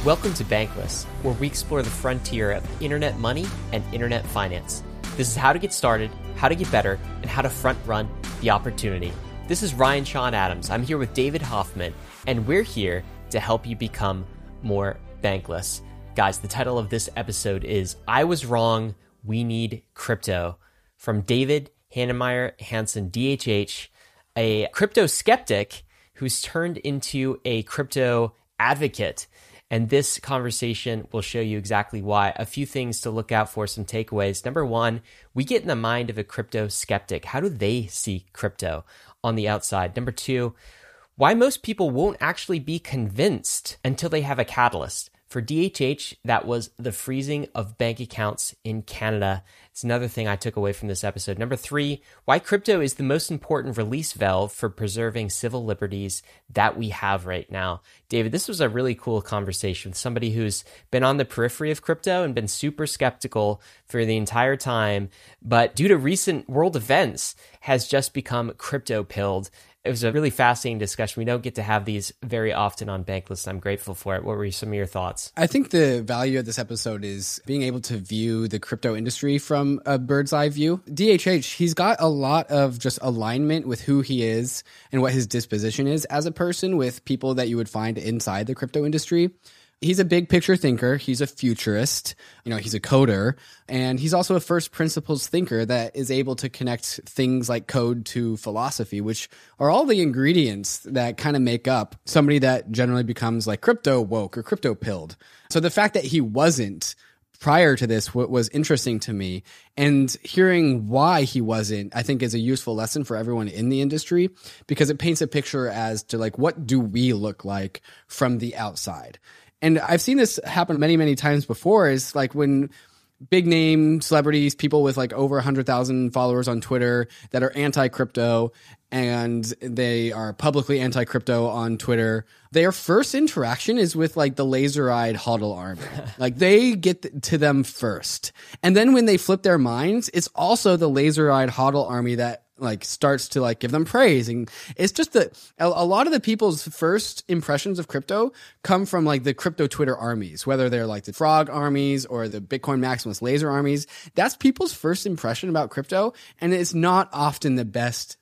Welcome to Bankless, where we explore the frontier of internet money and internet finance. This is how to get started, how to get better, and how to front run the opportunity. This is Ryan Sean Adams. I'm here with David Hoffman, and we're here to help you become more bankless. Guys, the title of this episode is I Was Wrong, We Need Crypto, from David Heinemeier Hansson, DHH, a crypto skeptic who's turned into a crypto advocate. And this conversation will show you exactly why. A few things to look out for, some takeaways. Number one, we get in the mind of a crypto skeptic. How do they see crypto on the outside? Number two, why most people won't actually be convinced until they have a catalyst. For DHH, that was the freezing of bank accounts in Canada. It's another thing I took away from this episode. Number three, why crypto is the most important release valve for preserving civil liberties that we have right now. David, this was a really cool conversation with somebody who's been on the periphery of crypto and been super skeptical for the entire time, but due to recent world events has just become crypto-pilled. It was a really fascinating discussion. We don't get to have these very often on Bankless, and I'm grateful for it. What were some of your thoughts? I think the value of this episode is being able to view the crypto industry from a bird's eye view. DHH, he's got a lot of just alignment with who he is and what his disposition is as a person with people that you would find inside the crypto industry. He's a big picture thinker. He's a futurist. He's a coder. And he's also a first principles thinker that is able to connect things like code to philosophy, which are all the ingredients that kind of make up somebody that generally becomes like crypto woke or crypto pilled. So the fact that he wasn't prior to this was interesting to me, and hearing why he wasn't, I think, is a useful lesson for everyone in the industry, because it paints a picture as to like, what do we look like from the outside? And I've seen this happen many, many times before, is like when big name celebrities, people with like over 100,000 followers on Twitter that are anti-crypto, and they are publicly anti-crypto on Twitter, their first interaction is with like the laser-eyed HODL army. Like they get to them first. And then when they flip their minds, it's also the laser-eyed HODL army that like starts to like give them praise. And it's just that a lot of the people's first impressions of crypto come from like the crypto Twitter armies, whether they're like the Frog armies or the Bitcoin Maximus laser armies. That's people's first impression about crypto. And it's not often the best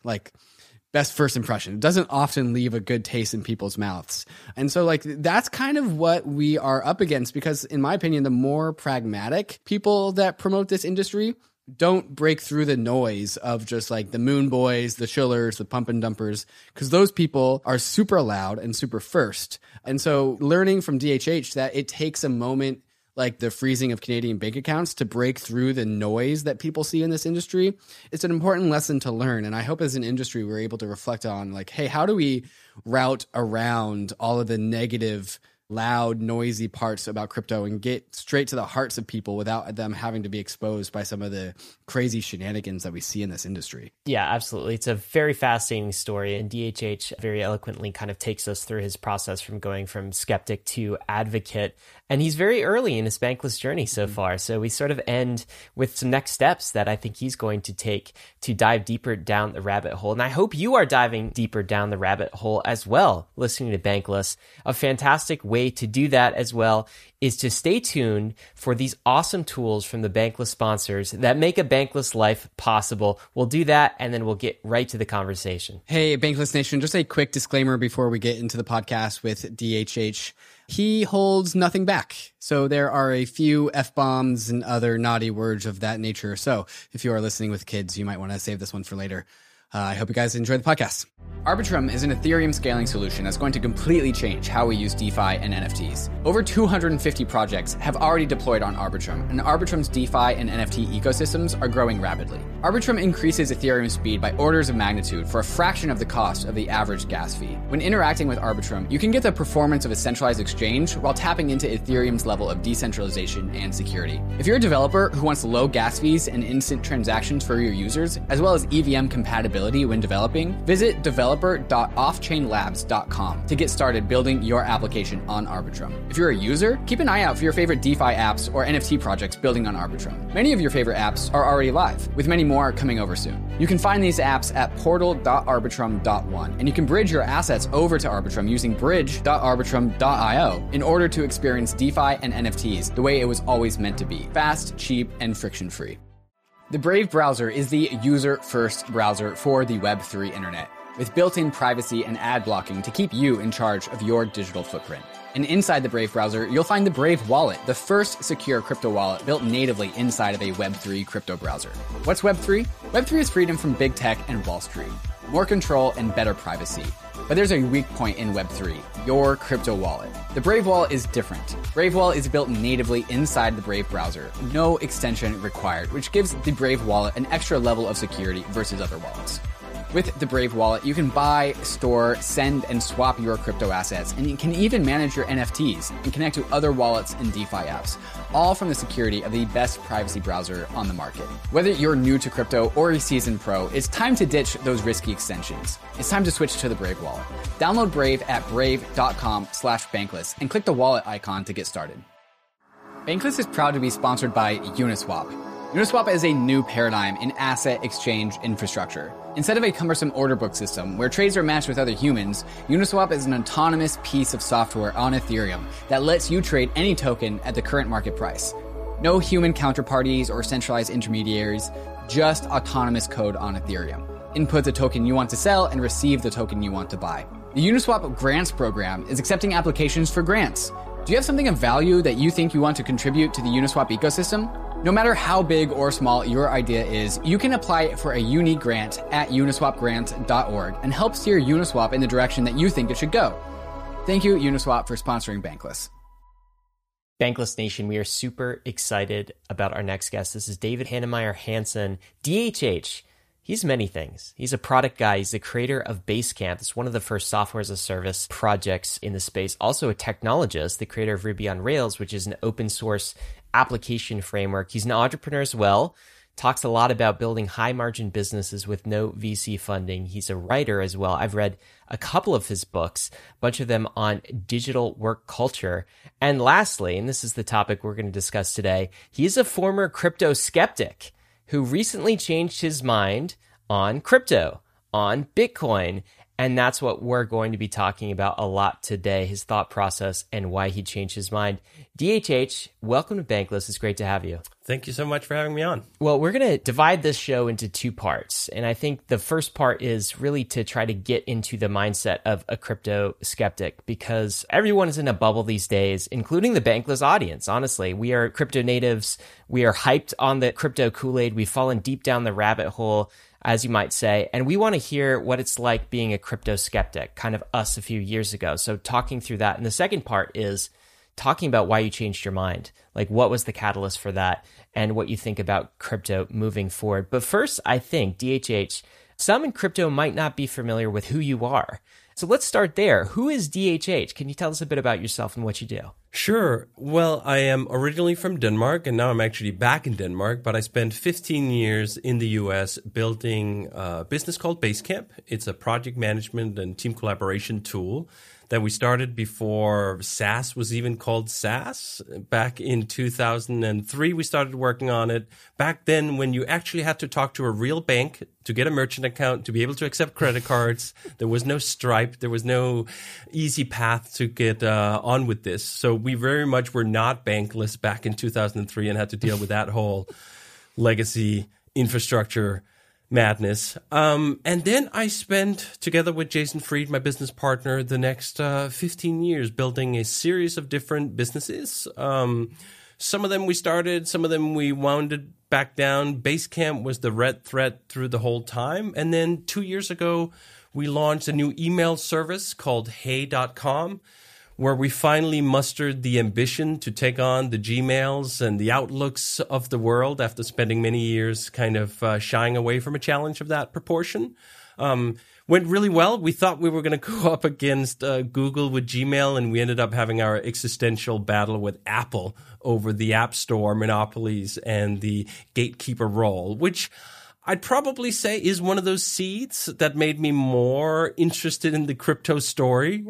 first impression. It doesn't often leave a good taste in people's mouths. And so like that's kind of what we are up against, because in my opinion, the more pragmatic people that promote this industry don't break through the noise of just like the Moon Boys, the Shillers, the Pump and Dumpers, because those people are super loud and super first. And so learning from DHH that it takes a moment like the freezing of Canadian bank accounts to break through the noise that people see in this industry, it's an important lesson to learn. And I hope as an industry, we're able to reflect on like, hey, how do we route around all of the negative, loud, noisy parts about crypto and get straight to the hearts of people without them having to be exposed by some of the crazy shenanigans that we see in this industry. Yeah, absolutely. It's a very fascinating story, and DHH very eloquently kind of takes us through his process from going from skeptic to advocate. And he's very early in his bankless journey so far. So we sort of end with some next steps that I think he's going to take to dive deeper down the rabbit hole. And I hope you are diving deeper down the rabbit hole as well, listening to Bankless. A fantastic way to do that as well is to stay tuned for these awesome tools from the Bankless sponsors that make a bankless life possible. We'll do that, and then we'll get right to the conversation. Hey, Bankless Nation, just a quick disclaimer before we get into the podcast with DHH. He holds nothing back. So there are a few F-bombs and other naughty words of that nature. So if you are listening with kids, you might want to save this one for later. I hope you guys enjoy the podcast. Arbitrum is an Ethereum scaling solution that's going to completely change how we use DeFi and NFTs. Over 250 projects have already deployed on Arbitrum, and Arbitrum's DeFi and NFT ecosystems are growing rapidly. Arbitrum increases Ethereum speed by orders of magnitude for a fraction of the cost of the average gas fee. When interacting with Arbitrum, you can get the performance of a centralized exchange while tapping into Ethereum's level of decentralization and security. If you're a developer who wants low gas fees and instant transactions for your users, as well as EVM compatibility scalability when developing, visit developer.offchainlabs.com to get started building your application on Arbitrum. If you're a user, keep an eye out for your favorite DeFi apps or NFT projects building on Arbitrum. Many of your favorite apps are already live, with many more coming over soon. You can find these apps at portal.arbitrum.one, and you can bridge your assets over to Arbitrum using bridge.arbitrum.io in order to experience DeFi and NFTs the way it was always meant to be: fast, cheap, and friction-free. The Brave browser is the user-first browser for the Web3 internet, with built-in privacy and ad blocking to keep you in charge of your digital footprint. And inside the Brave browser, you'll find the Brave Wallet, the first secure crypto wallet built natively inside of a Web3 crypto browser. What's Web3? Web3 is freedom from big tech and Wall Street, more control and better privacy. But there's a weak point in Web3, your crypto wallet. The Brave Wallet is different. Brave Wallet is built natively inside the Brave browser, no extension required, which gives the Brave Wallet an extra level of security versus other wallets. With the Brave Wallet, you can buy, store, send, and swap your crypto assets, and you can even manage your NFTs and connect to other wallets and DeFi apps, all from the security of the best privacy browser on the market. Whether you're new to crypto or a seasoned pro, it's time to ditch those risky extensions. It's time to switch to the Brave Wallet. Download Brave at brave.com/bankless and click the wallet icon to get started. Bankless is proud to be sponsored by Uniswap. Uniswap is a new paradigm in asset exchange infrastructure. Instead of a cumbersome order book system where trades are matched with other humans, Uniswap is an autonomous piece of software on Ethereum that lets you trade any token at the current market price. No human counterparties or centralized intermediaries, just autonomous code on Ethereum. Input the token you want to sell and receive the token you want to buy. The Uniswap Grants program is accepting applications for grants. Do you have something of value that you think you want to contribute to the Uniswap ecosystem? No matter how big or small your idea is, you can apply for a unique grant at uniswapgrant.org and help steer Uniswap in the direction that you think it should go. Thank you, Uniswap, for sponsoring Bankless. Bankless Nation, we are super excited about our next guest. This is David Heinemeier Hansson, DHH. He's many things. He's a product guy. He's the creator of Basecamp. It's one of the first software as a service projects in the space. Also a technologist, the creator of Ruby on Rails, which is an open source application framework. He's an entrepreneur as well. Talks a lot about building high margin businesses with no VC funding. He's a writer as well. I've read a couple of his books, a bunch of them on digital work culture. And lastly, and this is the topic we're going to discuss today, he's a former crypto skeptic who recently changed his mind on crypto, on Bitcoin. And that's what we're going to be talking about a lot today, his thought process and why he changed his mind. DHH, welcome to Bankless. It's great to have you. Thank you so much for having me on. Well, we're going to divide this show into two parts. And I think the first part is really to try to get into the mindset of a crypto skeptic, because everyone is in a bubble these days, including the Bankless audience. Honestly, we are crypto natives. We are hyped on the crypto Kool-Aid. We've fallen deep down the rabbit hole, as you might say, and we want to hear what it's like being a crypto skeptic, kind of us a few years ago. So talking through that. And the second part is talking about why you changed your mind, like what was the catalyst for that and what you think about crypto moving forward. But first, I think, DHH, some in crypto might not be familiar with who you are. So let's start there. Who is DHH? Can you tell us a bit about yourself and what you do? Sure. Well, I am originally from Denmark, and now I'm actually back in Denmark, but I spent 15 years in the US building a business called Basecamp. It's a project management and team collaboration tool that we started before SaaS was even called SaaS. Back in 2003, we started working on it. Back then, when you actually had to talk to a real bank to get a merchant account, to be able to accept credit cards, there was no Stripe, there was no easy path to get on with this. So we very much were not bankless back in 2003 and had to deal with that whole legacy infrastructure madness. And then I spent, together with Jason Fried, my business partner, the next 15 years building a series of different businesses. Some of them we started, some of them we wound back down. Basecamp was the red thread through the whole time. And then 2 years ago, we launched a new email service called Hey.com, where we finally mustered the ambition to take on the Gmails and the Outlooks of the world after spending many years kind of shying away from a challenge of that proportion. Went really well. We thought we were going to go up against Google with Gmail, and we ended up having our existential battle with Apple over the App Store monopolies and the gatekeeper role, which I'd probably say is one of those seeds that made me more interested in the crypto story.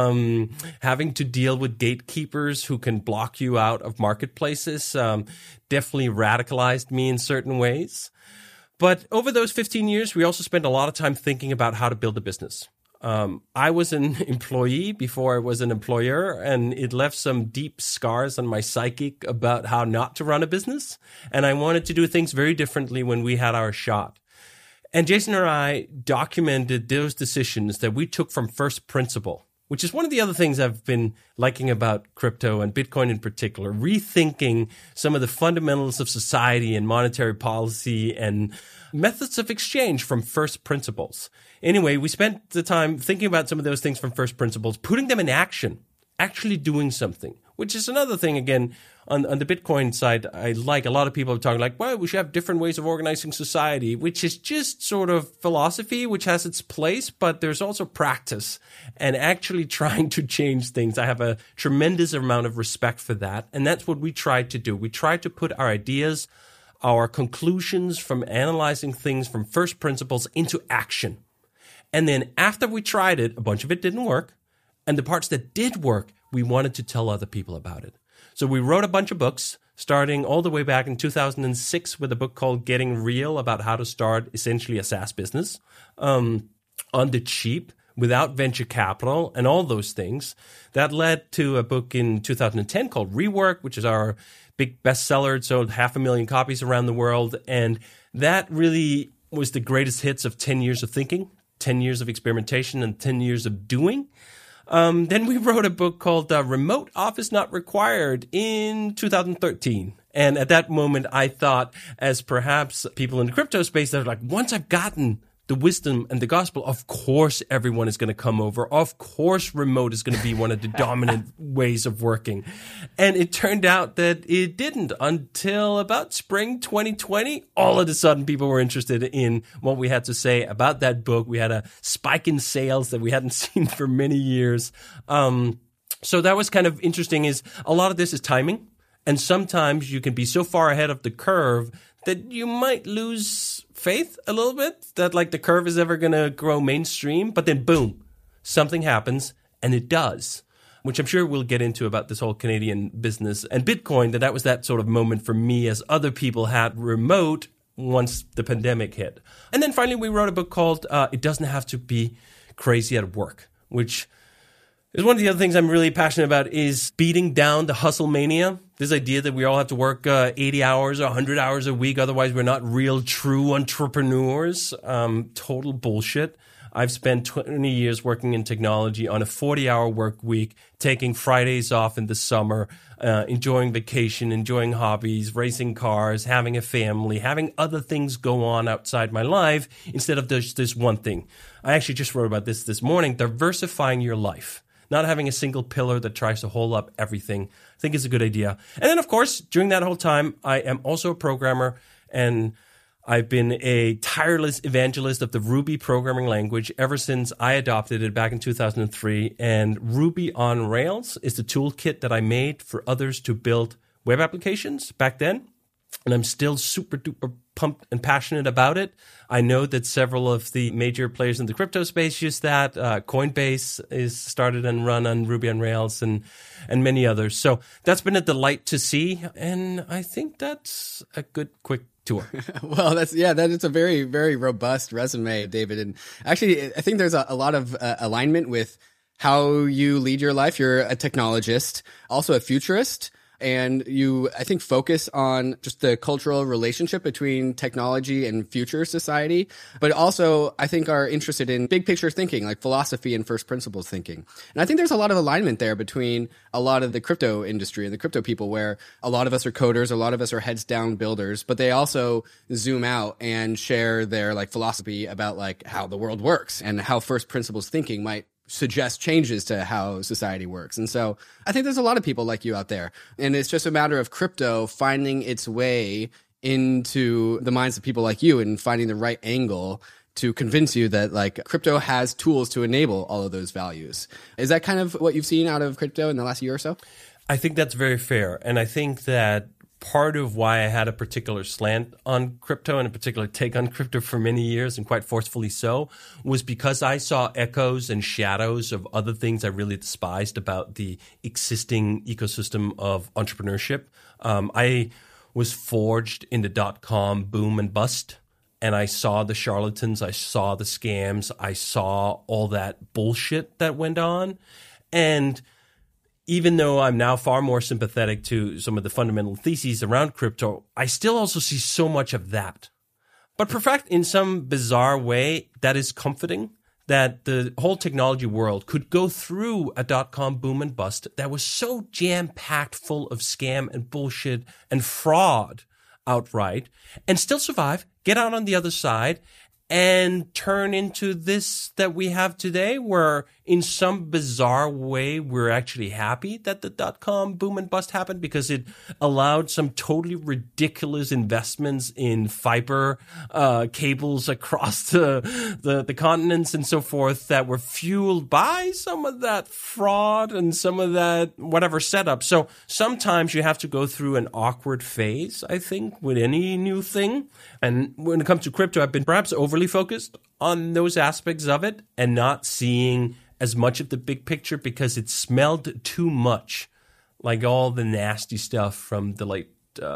Having to deal with gatekeepers who can block you out of marketplaces definitely radicalized me in certain ways. But over those 15 years, we also spent a lot of time thinking about how to build a business. I was an employee before I was an employer, and it left some deep scars on my psychic about how not to run a business. And I wanted to do things very differently when we had our shot. And Jason and I documented those decisions that we took from first principle, which is one of the other things I've been liking about crypto and Bitcoin in particular, rethinking some of the fundamentals of society and monetary policy and methods of exchange from first principles. Anyway, we spent the time thinking about some of those things from first principles, putting them in action, actually doing something, which is another thing, again, on the Bitcoin side. I like a lot of people are talking like, well, we should have different ways of organizing society, which is just sort of philosophy, which has its place, but there's also practice and actually trying to change things. I have a tremendous amount of respect for that. And that's what we tried to do. We tried to put our ideas, our conclusions from analyzing things from first principles into action. And then after we tried it, a bunch of it didn't work. And the parts that did work, we wanted to tell other people about it. So we wrote a bunch of books, starting all the way back in 2006 with a book called Getting Real about how to start essentially a SaaS business on the cheap without venture capital and all those things. That led to a book in 2010 called Rework, which is our big bestseller. It sold 500,000 copies around the world. And that really was the greatest hits of 10 years of thinking, 10 years of experimentation, and 10 years of doing. Then we wrote a book called Remote Office Not Required in 2013. And at that moment, I thought, as perhaps people in the crypto space, they're like, once I've gotten the wisdom and the gospel, of course everyone is going to come over. Of course remote is going to be one of the dominant ways of working. And it turned out that it didn't until about spring 2020. All of a sudden people were interested in what we had to say about that book. We had a spike in sales that we hadn't seen for many years. So that was kind of interesting. Is a lot of this is timing. And sometimes you can be so far ahead of the curve that you might lose faith a little bit that like the curve is ever going to grow mainstream. But then boom, something happens, and it does, which I'm sure we'll get into about this whole Canadian business and Bitcoin, that was that sort of moment for me as other people had remote once the pandemic hit. And then finally we wrote a book called It Doesn't Have to Be Crazy at Work, which is one of the other things I'm really passionate about is beating down the hustle mania. This idea that we all have to work 80 hours or 100 hours a week. Otherwise, we're not real, true entrepreneurs. Total bullshit. I've spent 20 years working in technology on a 40-hour work week, taking Fridays off in the summer, enjoying vacation, enjoying hobbies, racing cars, having a family, having other things go on outside my life instead of just this one thing. I actually just wrote about this morning, diversifying your life. Not having a single pillar that tries to hold up everything, I think is a good idea. And then, of course, during that whole time, I am also a programmer, and I've been a tireless evangelist of the Ruby programming language ever since I adopted it back in 2003. And Ruby on Rails is the toolkit that I made for others to build web applications back then. And I'm still super duper pumped and passionate about it. I know that several of the major players in the crypto space use that. Coinbase is started and run on Ruby on Rails and many others. So that's been a delight to see. And I think that's a good quick tour. Well, that is a very, very robust resume, David. And actually, I think there's a lot of alignment with how you lead your life. You're a technologist, also a futurist. And you, I think, focus on just the cultural relationship between technology and future society, but also I think are interested in big picture thinking, like philosophy and first principles thinking. And I think there's a lot of alignment there between a lot of the crypto industry and the crypto people, where a lot of us are coders, a lot of us are heads down builders, but they also zoom out and share their like philosophy about like how the world works and how first principles thinking might suggest changes to how society works. And so I think there's a lot of people like you out there. And it's just a matter of crypto finding its way into the minds of people like you and finding the right angle to convince you that like crypto has tools to enable all of those values. Is that kind of what you've seen out of crypto in the last year or so? I think that's very fair. And I think that part of why I had a particular slant on crypto and a particular take on crypto for many years, and quite forcefully so, was because I saw echoes and shadows of other things I really despised about the existing ecosystem of entrepreneurship. I was forged in the dot-com boom and bust, and I saw the charlatans, I saw the scams, I saw all that bullshit that went on. And even though I'm now far more sympathetic to some of the fundamental theses around crypto, I still also see so much of that. But perfect, in some bizarre way, that is comforting, that the whole technology world could go through a dot-com boom and bust that was so jam-packed full of scam and bullshit and fraud outright, and still survive, get out on the other side, and turn into this that we have today, where in some bizarre way we're actually happy that the dot-com boom and bust happened, because it allowed some totally ridiculous investments in fiber cables across the continents and so forth that were fueled by some of that fraud and some of that whatever setup. So sometimes you have to go through an awkward phase, I think, with any new thing. And when it comes to crypto, I've been perhaps overly focused on those aspects of it and not seeing as much of the big picture, because it smelled too much like all the nasty stuff from the late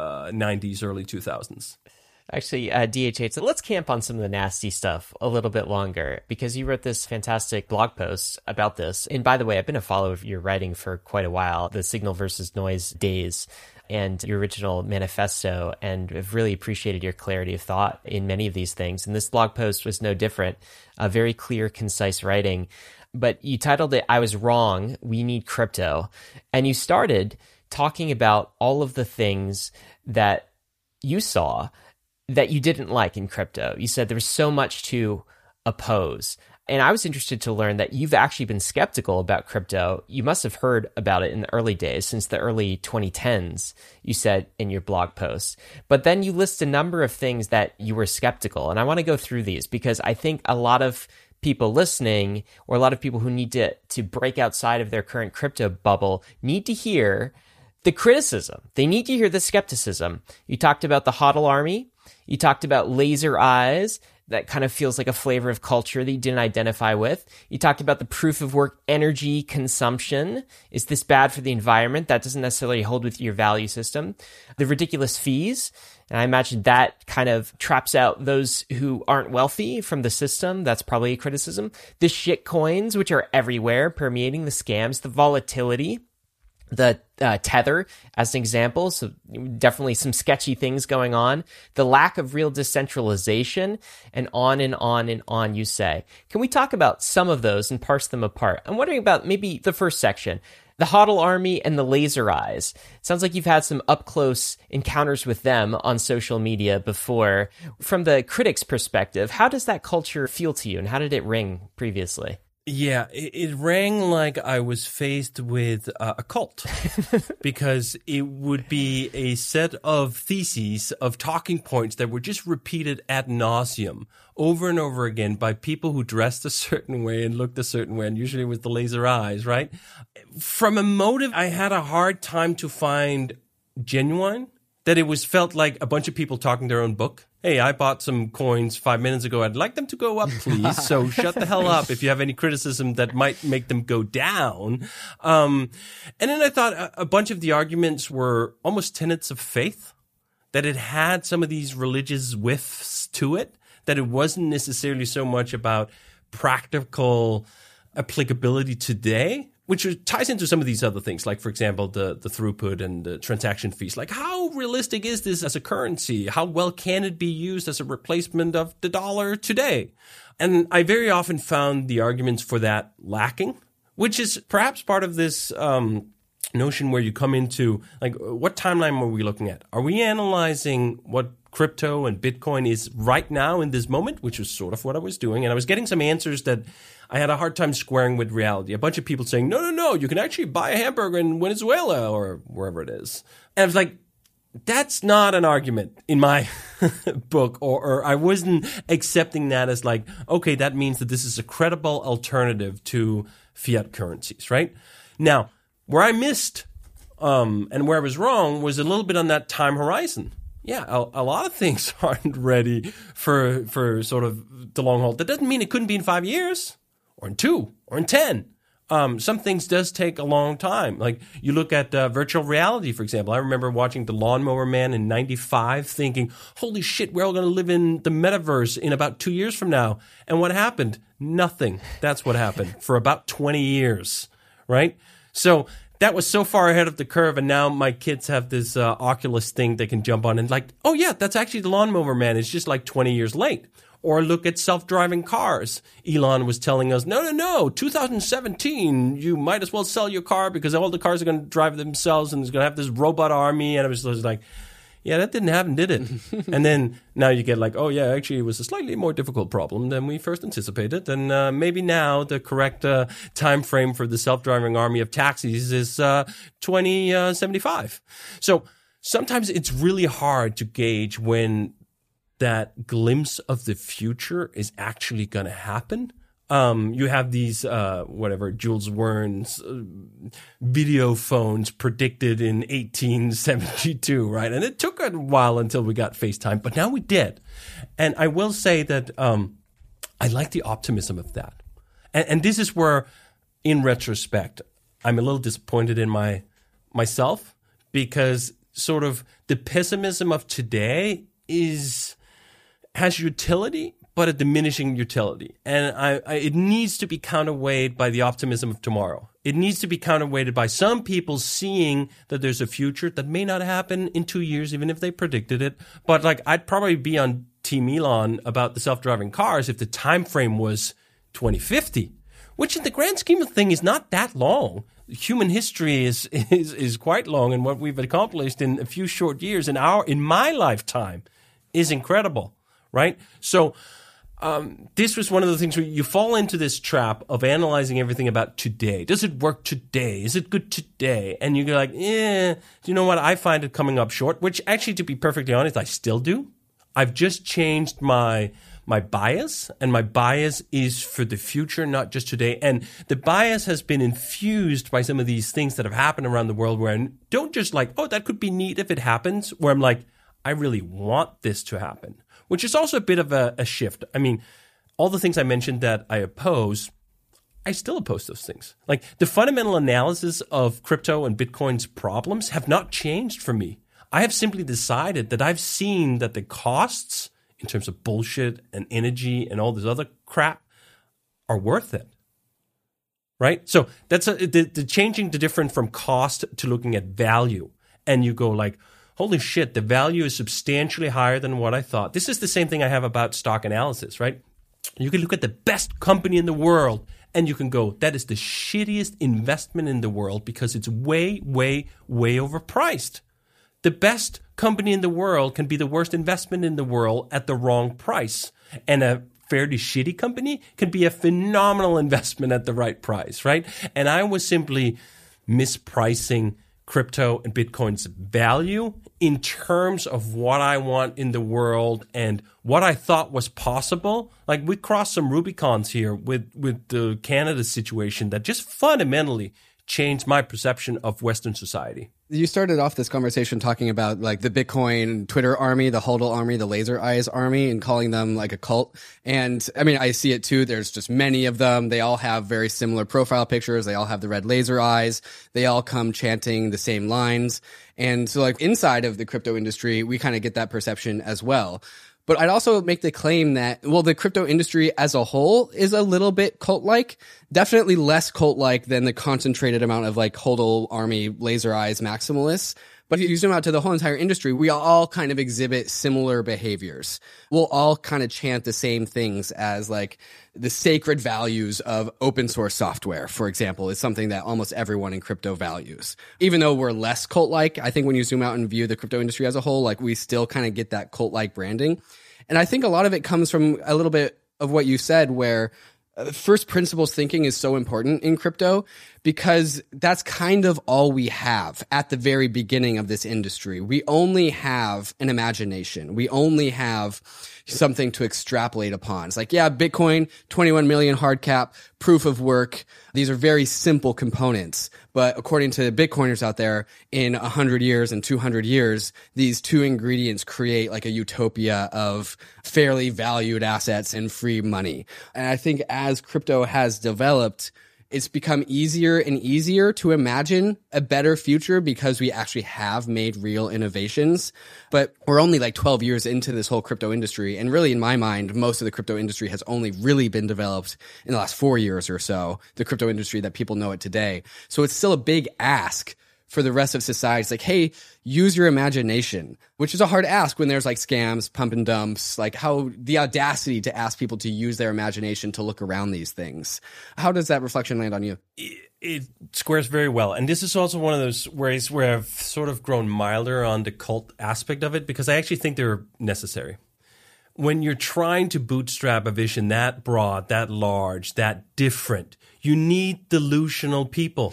90s, early 2000s. Actually, DHH, so let's camp on some of the nasty stuff a little bit longer, because you wrote this fantastic blog post about this. And by the way, I've been a follower of your writing for quite a while, the signal versus noise days and your original manifesto, and have really appreciated your clarity of thought in many of these things. And this blog post was no different, a very clear, concise writing. But you titled it, "I Was Wrong, We Need Crypto." And you started talking about all of the things that you saw that you didn't like in crypto. You said there was so much to oppose. And I was interested to learn that you've actually been skeptical about crypto. You must have heard about it in the early days, since the early 2010s, you said in your blog post. But then you list a number of things that you were skeptical. And I want to go through these, because I think a lot of people listening, or a lot of people who need to break outside of their current crypto bubble, need to hear the criticism. They need to hear the skepticism. You talked about the HODL army. You talked about laser eyes. That kind of feels like a flavor of culture that you didn't identify with. You talked about the proof of work energy consumption. Is this bad for the environment? That doesn't necessarily hold with your value system. The ridiculous fees. And I imagine that kind of traps out those who aren't wealthy from the system. That's probably a criticism. The shit coins, which are everywhere, permeating the scams, the volatility, the Tether as an example. So definitely some sketchy things going on. The lack of real decentralization, and on and on and on, you say. Can we talk about some of those and parse them apart? I'm wondering about maybe the first section, the HODL army and the laser eyes. It sounds like you've had some up-close encounters with them on social media before. From the critic's perspective, how does that culture feel to you, and how did it ring previously? Yeah, it rang like I was faced with a cult, because it would be a set of theses, of talking points that were just repeated ad nauseum over and over again by people who dressed a certain way and looked a certain way, and usually with the laser eyes, right? From a motive, I had a hard time to find genuine, that it was felt like a bunch of people talking their own book. Hey, I bought some coins 5 minutes ago. I'd like them to go up, please. So shut the hell up if you have any criticism that might make them go down. And then I thought a bunch of the arguments were almost tenets of faith, that it had some of these religious whiffs to it, that it wasn't necessarily so much about practical applicability today, which ties into some of these other things, like, for example, the throughput and the transaction fees. Like, how realistic is this as a currency? How well can it be used as a replacement of the dollar today? And I very often found the arguments for that lacking, which is perhaps part of this notion where you come into, like, what timeline are we looking at? Are we analyzing what crypto and Bitcoin is right now in this moment, which was sort of what I was doing. And I was getting some answers that I had a hard time squaring with reality. A bunch of people saying, no, you can actually buy a hamburger in Venezuela or wherever it is. And I was like, that's not an argument in my book, or I wasn't accepting that as like, okay, that means that this is a credible alternative to fiat currencies, right? Now, where I missed And where I was wrong was a little bit on that time horizon. Yeah, a lot of things aren't ready for sort of the long haul. That doesn't mean it couldn't be in 5 years or in 2 or in 10. Some things does take a long time. Like you look at virtual reality, for example. I remember watching The Lawnmower Man in 95 thinking, holy shit, we're all going to live in the metaverse in about 2 years from now. And what happened? Nothing. That's what happened for about 20 years, right? So that was so far ahead of the curve, and now my kids have this Oculus thing they can jump on and like, oh yeah, that's actually The Lawnmower Man. It's just like 20 years late. Or look at self-driving cars. Elon was telling us, no, 2017, you might as well sell your car because all the cars are going to drive themselves and it's going to have this robot army. And I was like, yeah, that didn't happen, did it? And then now you get like, oh yeah, actually it was a slightly more difficult problem than we first anticipated. And maybe now the correct time frame for the self-driving army of taxis is 2075. So sometimes it's really hard to gauge when that glimpse of the future is actually going to happen. You have these, Jules Verne's video phones predicted in 1872, right? And it took a while until we got FaceTime, but now we did. And I will say that I like the optimism of that. And this is where, in retrospect, I'm a little disappointed in myself because sort of the pessimism of today has utility, but a diminishing utility. And it needs to be counterweighted by the optimism of tomorrow. It needs to be counterweighted by some people seeing that there's a future that may not happen in 2 years, even if they predicted it. But like, I'd probably be on Team Elon about the self-driving cars if the time frame was 2050, which in the grand scheme of things is not that long. Human history is quite long, and what we've accomplished in a few short years in my lifetime is incredible. Right? So this was one of the things where you fall into this trap of analyzing everything about today. Does it work today? Is it good today? And you go like, you know what? I find it coming up short, which actually, to be perfectly honest, I still do. I've just changed my bias, and my bias is for the future, not just today. And the bias has been infused by some of these things that have happened around the world where I don't just like, oh, that could be neat if it happens, where I'm like, I really want this to happen. Which is also a bit of a shift. I mean, all the things I mentioned that I oppose, I still oppose those things. Like the fundamental analysis of crypto and Bitcoin's problems have not changed for me. I have simply decided that I've seen that the costs in terms of bullshit and energy and all this other crap are worth it. Right? So that's the changing the difference from cost to looking at value. And you go like, holy shit, the value is substantially higher than what I thought. This is the same thing I have about stock analysis, right? You can look at the best company in the world and you can go, that is the shittiest investment in the world because it's way, way, way overpriced. The best company in the world can be the worst investment in the world at the wrong price. And a fairly shitty company can be a phenomenal investment at the right price, right? And I was simply mispricing crypto and Bitcoin's value in terms of what I want in the world and what I thought was possible. Like we crossed some Rubicons here with the Canada situation that just fundamentally changed my perception of Western society. You started off this conversation talking about like the Bitcoin Twitter army, the HODL army, the Laser Eyes army, and calling them like a cult. And I mean, I see it too. There's just many of them. They all have very similar profile pictures. They all have the red laser eyes. They all come chanting the same lines. And so like inside of the crypto industry, we kind of get that perception as well. But I'd also make the claim that, well, the crypto industry as a whole is a little bit cult-like, definitely less cult-like than the concentrated amount of like HODL army, Laser Eyes, maximalists. But if you zoom out to the whole entire industry, we all kind of exhibit similar behaviors. We'll all kind of chant the same things as like the sacred values of open source software, for example, is something that almost everyone in crypto values. Even though we're less cult-like, I think when you zoom out and view the crypto industry as a whole, like we still kind of get that cult-like branding. And I think a lot of it comes from a little bit of what you said, where first principles thinking is so important in crypto because that's kind of all we have at the very beginning of this industry. We only have an imagination. We only have something to extrapolate upon. It's like, yeah, Bitcoin, 21 million hard cap, proof of work. These are very simple components. But according to Bitcoiners out there, in 100 years and 200 years, these two ingredients create like a utopia of fairly valued assets and free money. And I think as crypto has developed, it's become easier and easier to imagine a better future because we actually have made real innovations. But we're only like 12 years into this whole crypto industry. And really, in my mind, most of the crypto industry has only really been developed in the last 4 years or so, the crypto industry that people know it today. So it's still a big ask for the rest of society. It's like, hey, use your imagination, which is a hard ask when there's like scams, pump and dumps, like how the audacity to ask people to use their imagination to look around these things. How does that reflection land on you? It squares very well. And this is also one of those ways where I've sort of grown milder on the cult aspect of it because I actually think they're necessary. When you're trying to bootstrap a vision that broad, that large, that different, you need delusional people.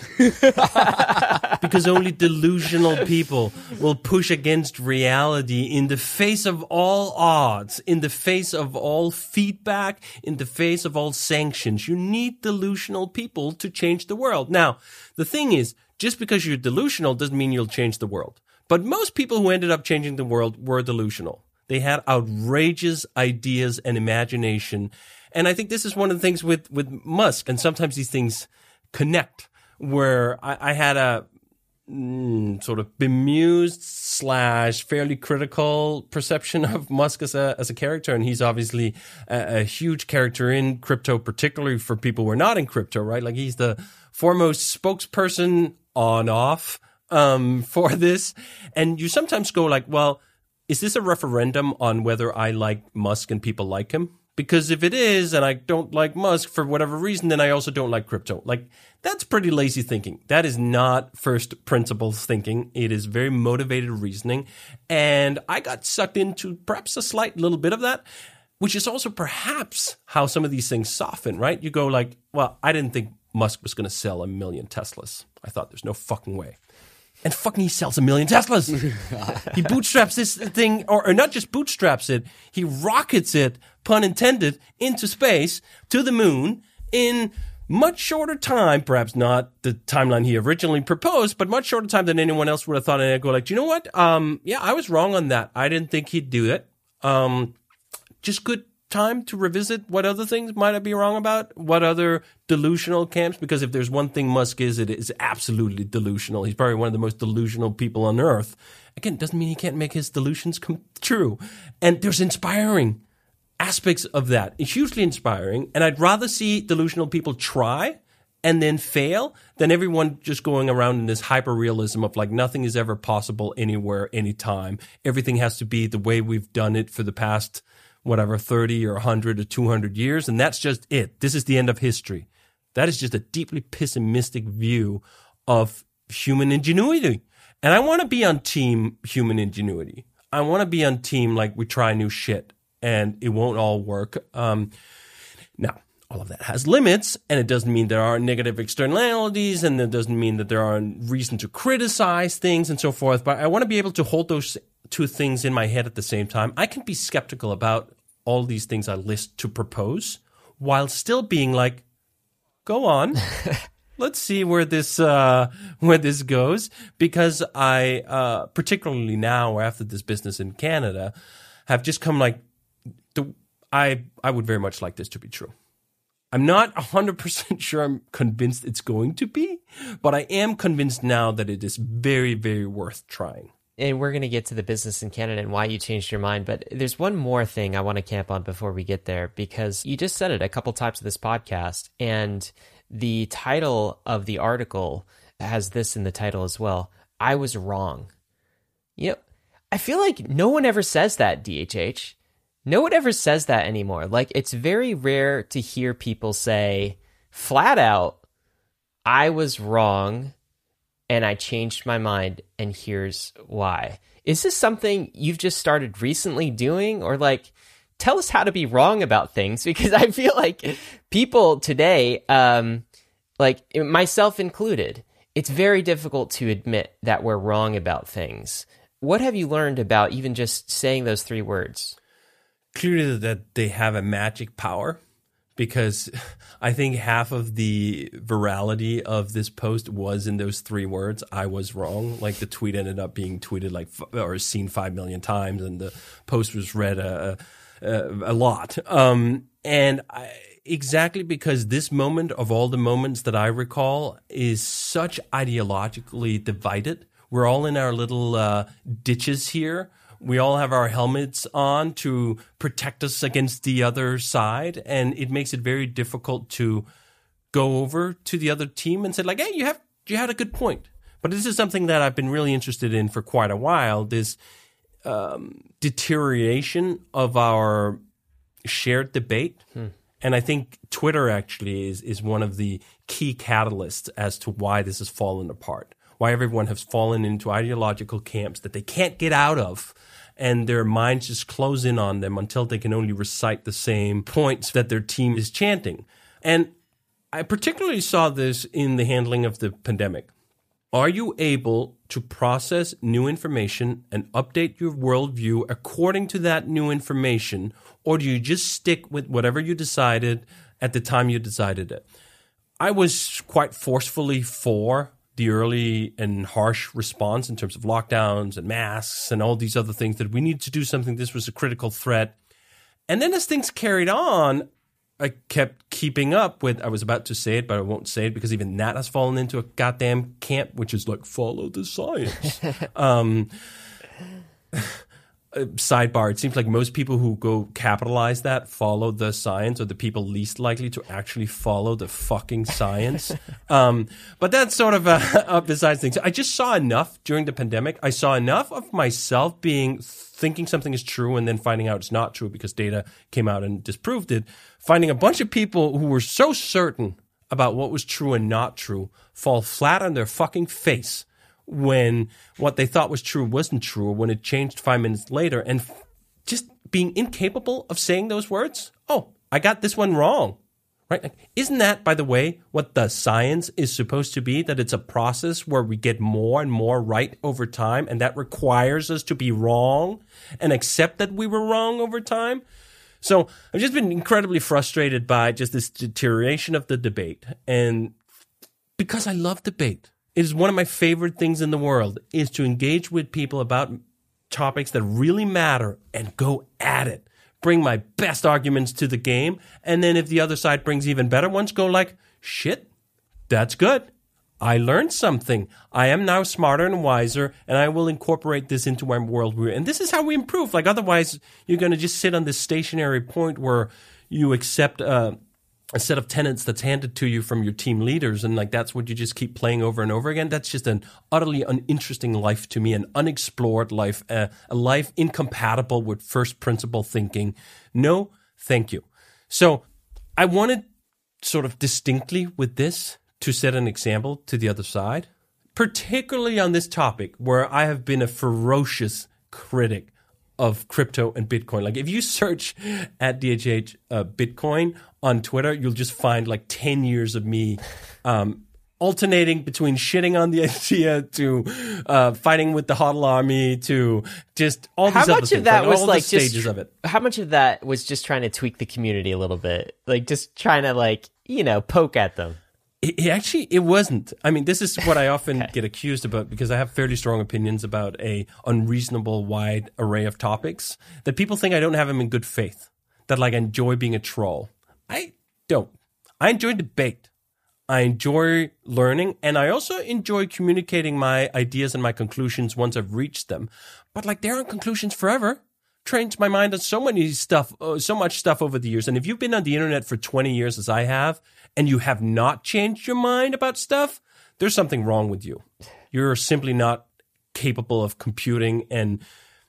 Because only delusional people will push against reality in the face of all odds, in the face of all feedback, in the face of all sanctions. You need delusional people to change the world. Now, the thing is, just because you're delusional doesn't mean you'll change the world. But most people who ended up changing the world were delusional. They had outrageous ideas and imagination. And I think this is one of the things with Musk, and sometimes these things connect, where I had a sort of bemused / fairly critical perception of Musk as a character. And he's obviously a huge character in crypto, particularly for people who are not in crypto, right? Like he's the foremost spokesperson on-off for this. And you sometimes go like, well, is this a referendum on whether I like Musk and people like him? Because if it is, and I don't like Musk for whatever reason, then I also don't like crypto. Like, that's pretty lazy thinking. That is not first principles thinking. It is very motivated reasoning. And I got sucked into perhaps a slight little bit of that, which is also perhaps how some of these things soften, right? You go like, well, I didn't think Musk was going to sell 1 million Teslas. I thought there's no fucking way. And fucking he sells 1 million Teslas. He bootstraps this thing, or not just bootstraps it, he rockets it, pun intended, into space, to the moon, in much shorter time, perhaps not the timeline he originally proposed, but much shorter time than anyone else would have thought. And I'd go like, do you know what? Yeah, I was wrong on that. I didn't think he'd do it. Just good time to revisit what other things might I be wrong about, what other delusional camps, because if there's one thing Musk is, it is absolutely delusional. He's probably one of the most delusional people on earth. Again, doesn't mean he can't make his delusions come true. And there's inspiring aspects of that. It's hugely inspiring, and I'd rather see delusional people try and then fail than everyone just going around in this hyper-realism of like nothing is ever possible anywhere, anytime. Everything has to be the way we've done it for the past 30 or 100 or 200 years, and that's just it. This is the end of history. That is just a deeply pessimistic view of human ingenuity. And I want to be on team human ingenuity. I want to be on team like we try new shit and it won't all work. Now, all of that has limits, and it doesn't mean there are negative externalities, and it doesn't mean that there are reason to criticize things and so forth. But I want to be able to hold those two things in my head at the same time. I can be skeptical about all these things I list to propose while still being like, go on. Let's see where this goes, because I particularly now after this business in Canada have just come like I would very much like this to be true. I'm not 100% sure I'm convinced it's going to be, but I am convinced now that it is very, very worth trying. And we're going to get to the business in Canada and why you changed your mind. But there's one more thing I want to camp on before we get there, because you just said it a couple times in this podcast. And the title of the article has this in the title as well. I was wrong. You know, I feel like no one ever says that, DHH. No one ever says that anymore. Like, it's very rare to hear people say flat out, I was wrong and I changed my mind, and here's why. Is this something you've just started recently doing? Or like, tell us how to be wrong about things, because I feel like people today, like myself included, it's very difficult to admit that we're wrong about things. What have you learned about even just saying those 3 words? clearly that they have a magic power, because I think half of the virality of this post was in those 3 words, I was wrong. Like the tweet ended up being tweeted or seen 5 million times, and the post was read a lot. Exactly because this moment of all the moments that I recall is such ideologically divided. We're all in our little ditches here. We all have our helmets on to protect us against the other side, and it makes it very difficult to go over to the other team and say, like, hey, you had a good point. But this is something that I've been really interested in for quite a while, this deterioration of our shared debate. And I think Twitter actually is one of the key catalysts as to why this has fallen apart, why everyone has fallen into ideological camps that they can't get out of, and their minds just close in on them until they can only recite the same points that their team is chanting. And I particularly saw this in the handling of the pandemic. Are you able to process new information and update your worldview according to that new information, or do you just stick with whatever you decided at the time you decided it? I was quite forcefully for the early and harsh response in terms of lockdowns and masks and all these other things, that we need to do something. This was a critical threat. And then as things carried on, I kept keeping up with, I was about to say it, but I won't say it because even that has fallen into a goddamn camp, which is like, follow the science. Sidebar, it seems like most people who go capitalize that follow the science are the people least likely to actually follow the fucking science. But that's sort of besides things. I just saw enough during the pandemic. I saw enough of myself thinking something is true and then finding out it's not true because data came out and disproved it. Finding a bunch of people who were so certain about what was true and not true fall flat on their fucking face when what they thought was true wasn't true, or when it changed 5 minutes later, and just being incapable of saying those words. Oh, I got this one wrong, right? Like, isn't that, by the way, what the science is supposed to be? That it's a process where we get more and more right over time, and that requires us to be wrong and accept that we were wrong over time. So I've just been incredibly frustrated by just this deterioration of the debate. And because I love debate, it is one of my favorite things in the world, is to engage with people about topics that really matter and go at it. Bring my best arguments to the game. And then if the other side brings even better ones, go like, shit, that's good. I learned something. I am now smarter and wiser, and I will incorporate this into my world. And this is how we improve. Like, otherwise, you're going to just sit on this stationary point where you accept a set of tenets that's handed to you from your team leaders, and like that's what you just keep playing over and over again. That's just an utterly uninteresting life to me, an unexplored life, a life incompatible with first principle thinking. No, thank you. So I wanted sort of distinctly with this to set an example to the other side, particularly on this topic where I have been a ferocious critic of crypto and Bitcoin. Like, if you search at DHH Bitcoin on Twitter, you'll just find like 10 years of me alternating between shitting on the idea to fighting with the HODL army to just all these other things. How much of that was like stages of it? How much of that was just trying to tweak the community a little bit? Like, just trying to, like, you know, poke at them? It wasn't. I mean, this is what I often get accused about, because I have fairly strong opinions about a unreasonable wide array of topics, that people think I don't have them in good faith, that like I enjoy being a troll. I don't. I enjoy debate. I enjoy learning, and I also enjoy communicating my ideas and my conclusions once I've reached them. But like, there aren't conclusions forever. Trained my mind on so much stuff over the years. And if you've been on the internet for 20 years, as I have, and you have not changed your mind about stuff, there's something wrong with you. You're simply not capable of computing and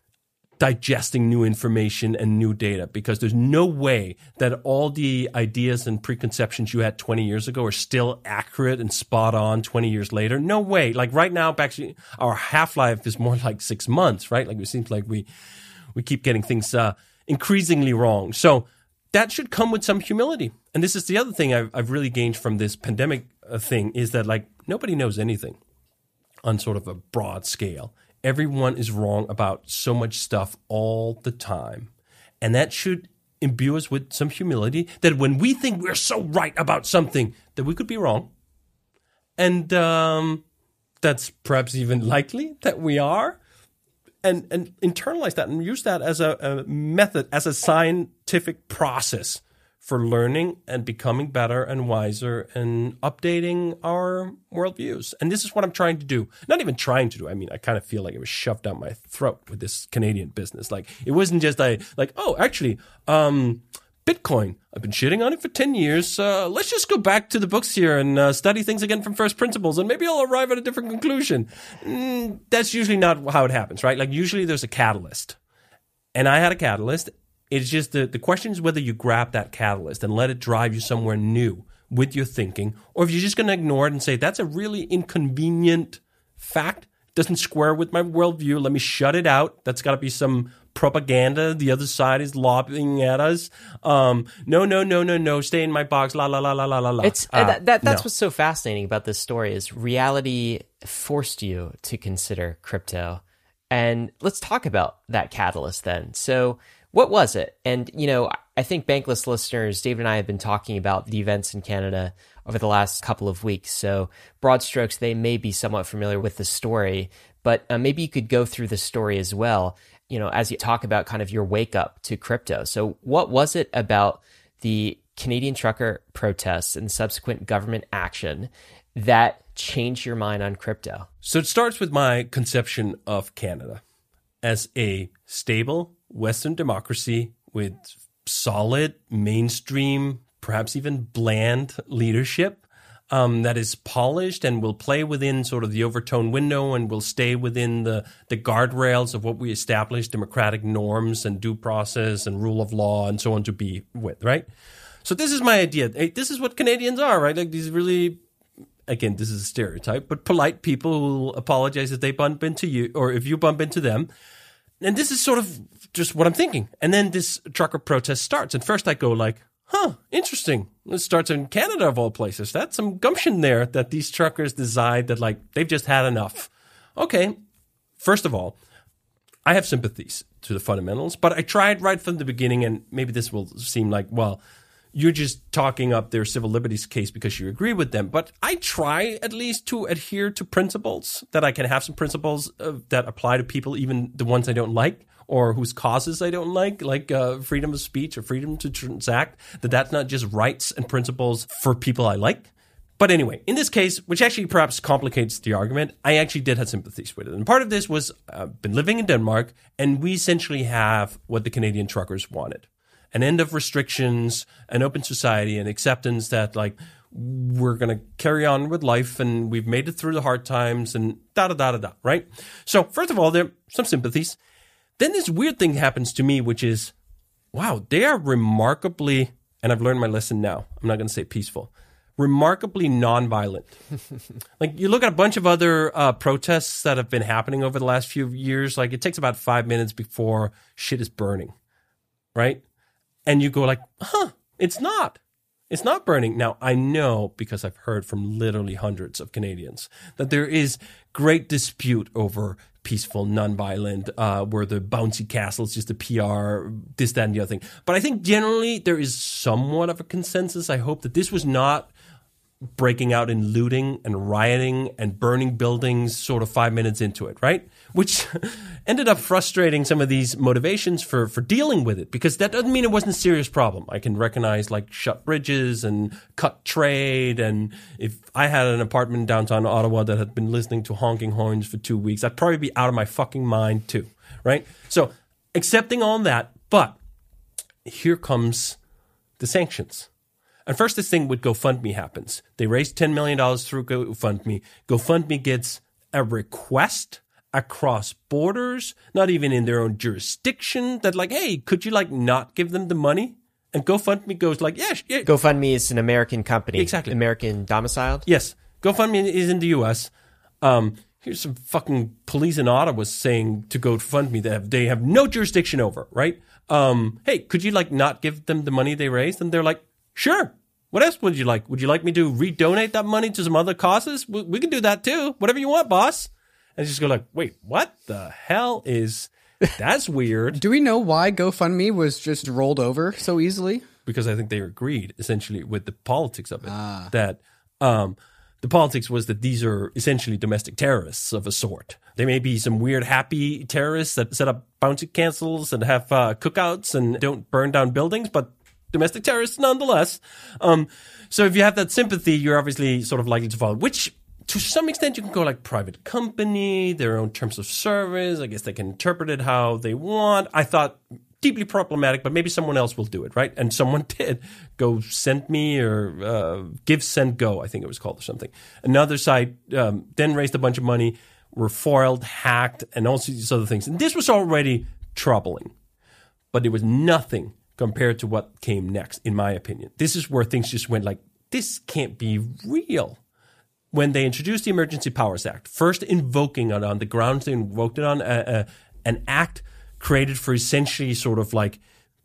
digesting new information and new data, because there's no way that all the ideas and preconceptions you had 20 years ago are still accurate and spot on 20 years later. No way. Like right now, actually, our half-life is more like 6 months, right? Like, it seems like we keep getting things increasingly wrong. So that should come with some humility. And this is the other thing I've really gained from this pandemic thing, is that like nobody knows anything on sort of a broad scale. Everyone is wrong about so much stuff all the time. And that should imbue us with some humility that when we think we're so right about something, that we could be wrong. And that's perhaps even likely that we are. And internalize that and use that as a method, as a scientific process for learning and becoming better and wiser and updating our worldviews. And this is what I'm trying to do. Not even trying to do. I mean, I kind of feel like it was shoved down my throat with this Canadian business. Like, it wasn't just Bitcoin, I've been shitting on it for 10 years. Let's just go back to the books here and study things again from first principles, and maybe I'll arrive at a different conclusion. That's usually not how it happens, right? Like, usually there's a catalyst. And I had a catalyst. It's just the question is whether you grab that catalyst and let it drive you somewhere new with your thinking, or if you're just going to ignore it and say, that's a really inconvenient fact, doesn't square with my worldview, let me shut it out. That's got to be some propaganda the other side is lobbying at us. No, stay in my box, la la la la la la. That's what's so fascinating about this story is reality forced you to consider crypto. And let's talk about that catalyst then. So what was it? And, I think Bankless listeners, David and I have been talking about the events in Canada over the last couple of weeks. So broad strokes, they may be somewhat familiar with the story, but maybe you could go through the story as well, as you talk about kind of your wake up to crypto. So what was it about the Canadian trucker protests and subsequent government action that changed your mind on crypto? So it starts with my conception of Canada as a stable Western democracy with solid, mainstream, perhaps even bland leadership that is polished and will play within sort of the overtone window and will stay within the guardrails of what we establish, democratic norms and due process and rule of law and so on to be with, right? So this is my idea. This is what Canadians are, right? Like these really, again, this is a stereotype, but polite people who will apologize if they bump into you or if you bump into them. And this is sort of just what I'm thinking. And then this trucker protest starts. And first I go like, interesting. It starts in Canada of all places. That's some gumption there that these truckers decide that like they've just had enough. Okay, first of all, I have sympathies to the fundamentals, but I tried right from the beginning, and maybe this will seem like, well, you're just talking up their civil liberties case because you agree with them. But I try at least to adhere to principles, that I can have some principles that apply to people, even the ones I don't like or whose causes I don't like freedom of speech or freedom to transact, that's not just rights and principles for people I like. But anyway, in this case, which actually perhaps complicates the argument, I actually did have sympathies with it. And part of this was I've been living in Denmark, and we essentially have what the Canadian truckers wanted. An end of restrictions, an open society, an acceptance that like we're going to carry on with life and we've made it through the hard times and da-da-da-da-da, right? So first of all, there are some sympathies. Then this weird thing happens to me, which is, wow, they are remarkably, and I've learned my lesson now, I'm not going to say peaceful, remarkably nonviolent. Like you look at a bunch of other protests that have been happening over the last few years, like it takes about 5 minutes before shit is burning, right? And you go like, it's not burning. Now, I know, because I've heard from literally hundreds of Canadians, that there is great dispute over peaceful, nonviolent, where the bouncy castle is just a PR, this, that, and the other thing. But I think generally there is somewhat of a consensus. I hope that this was not breaking out in looting and rioting and burning buildings sort of 5 minutes into it, right? Which ended up frustrating some of these motivations for dealing with it, because that doesn't mean it wasn't a serious problem. I can recognize like shut bridges and cut trade. And if I had an apartment in downtown Ottawa that had been listening to honking horns for 2 weeks, I'd probably be out of my fucking mind too, right? So accepting all that, but here comes the sanctions. And first, this thing with GoFundMe happens. They raised $10 million through GoFundMe. GoFundMe gets a request across borders, not even in their own jurisdiction, that like, hey, could you like not give them the money? And GoFundMe goes like, yeah. GoFundMe is an American company. Exactly. American domiciled? Yes. GoFundMe is in the U.S. Here's some fucking police in Ottawa saying to GoFundMe that they have no jurisdiction over, right? Hey, could you like not give them the money they raised? And they're like, sure. What else would you like? Would you like me to redonate that money to some other causes? We can do that too. Whatever you want, boss. And just go like, wait, what the hell is That's weird. Do we know why GoFundMe was just rolled over so easily? Because I think they agreed essentially with the politics of it. That the politics was that these are essentially domestic terrorists of a sort. There may be some weird happy terrorists that set up bounty castles and have cookouts and don't burn down buildings, but domestic terrorists nonetheless. So if you have that sympathy, you're obviously sort of likely to follow, which to some extent you can go like private company, their own terms of service. I guess they can interpret it how they want. I thought deeply problematic, but maybe someone else will do it, right? And someone did. Go Send Me or Give, Send, Go, I think it was called or something. Another site then raised a bunch of money, were foiled, hacked, and all these other things. And this was already troubling, but it was nothing compared to what came next, in my opinion. This is where things just went like, this can't be real. When they introduced the Emergency Powers Act, first invoking it on the grounds they invoked it on, an act created for essentially sort of like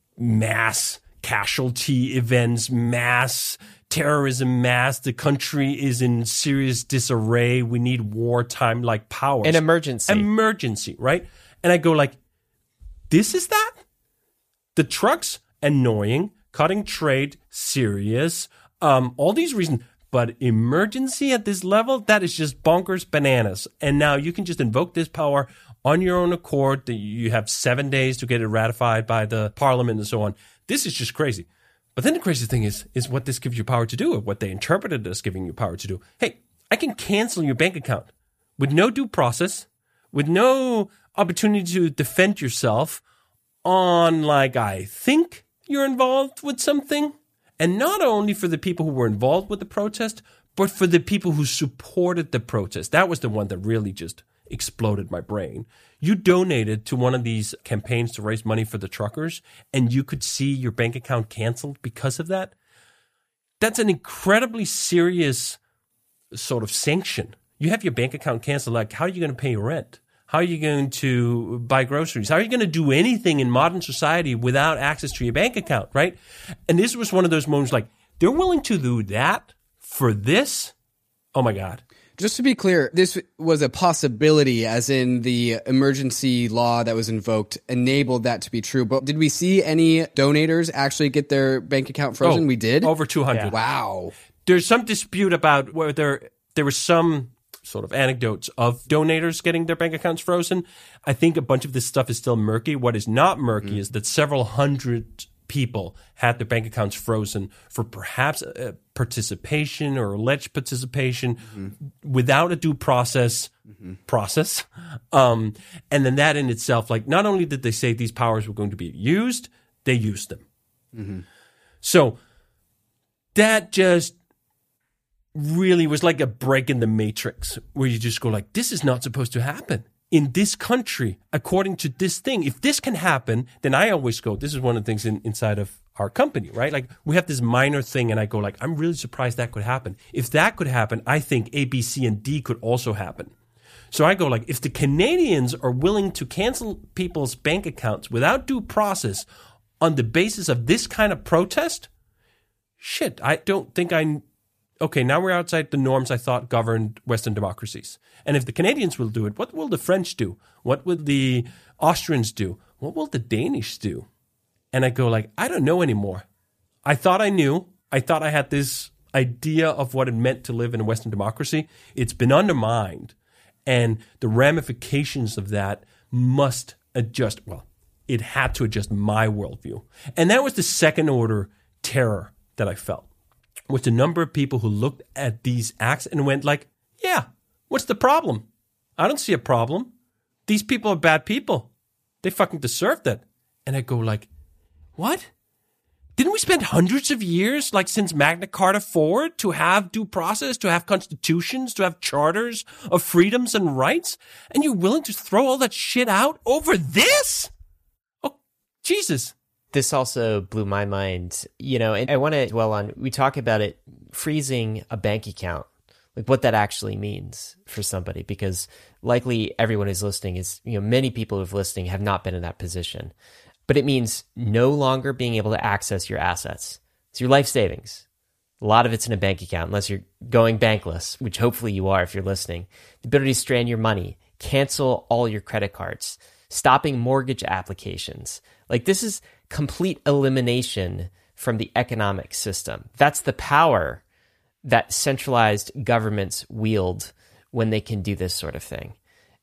mass casualty events, mass terrorism, the country is in serious disarray. We need wartime like powers. An emergency. Emergency, right? And I go like, this is that? The trucks, annoying. Cutting trade, serious. All these reasons. But emergency at this level, that is just bonkers bananas. And now you can just invoke this power on your own accord. You have 7 days to get it ratified by the parliament and so on. This is just crazy. But then the crazy thing is what this gives you power to do, or what they interpreted as giving you power to do. Hey, I can cancel your bank account with no due process, with no opportunity to defend yourself on, like, I think you're involved with something. And not only for the people who were involved with the protest, but for the people who supported the protest. That was the one that really just exploded my brain. You donated to one of these campaigns to raise money for the truckers, and you could see your bank account canceled because of that. That's an incredibly serious sort of sanction. You have your bank account canceled. Like, how are you going to pay your rent? How are you going to buy groceries? How are you going to do anything in modern society without access to your bank account, right? And this was one of those moments like, they're willing to do that for this? Oh, my God. Just to be clear, this was a possibility, as in the emergency law that was invoked enabled that to be true. But did we see any donators actually get their bank account frozen? We did? Over 200. Yeah. Wow. There's some dispute about whether there was some sort of anecdotes of donators getting their bank accounts frozen. I think a bunch of this stuff is still murky. What is not murky is that several hundred people had their bank accounts frozen for perhaps participation or alleged participation without a due process. And then that in itself, like, not only did they say these powers were going to be used, they used them. So that just really was like a break in the matrix, where you just go like, this is not supposed to happen in this country according to this thing. If this can happen, then I always go, this is one of the things inside of our company, right? Like, we have this minor thing and I go like, I'm really surprised that could happen. If that could happen, I think A, B, C, and D could also happen. So I go like, if the Canadians are willing to cancel people's bank accounts without due process on the basis of this kind of protest, shit, I don't think okay, now we're outside the norms I thought governed Western democracies. And if the Canadians will do it, what will the French do? What will the Austrians do? What will the Danish do? And I go like, I don't know anymore. I thought I knew. I thought I had this idea of what it meant to live in a Western democracy. It's been undermined. And the ramifications of that must adjust. Well, it had to adjust my worldview. And that was the second order terror that I felt. Was the number of people who looked at these acts and went like, yeah, what's the problem? I don't see a problem. These people are bad people. They fucking deserve that. And I go like, what? Didn't we spend hundreds of years, like since Magna Carta forward, to have due process, to have constitutions, to have charters of freedoms and rights? And you're willing to throw all that shit out over this? Oh, Jesus. This also blew my mind, and I want to dwell on, we talk about it, freezing a bank account, like what that actually means for somebody, because likely everyone who's listening is, many people who've listening have not been in that position. But it means no longer being able to access your assets. It's your life savings. A lot of it's in a bank account, unless you're going bankless, which hopefully you are if you're listening. The ability to strand your money, cancel all your credit cards, stopping mortgage applications. Like, this is complete elimination from the economic system. That's the power that centralized governments wield when they can do this sort of thing.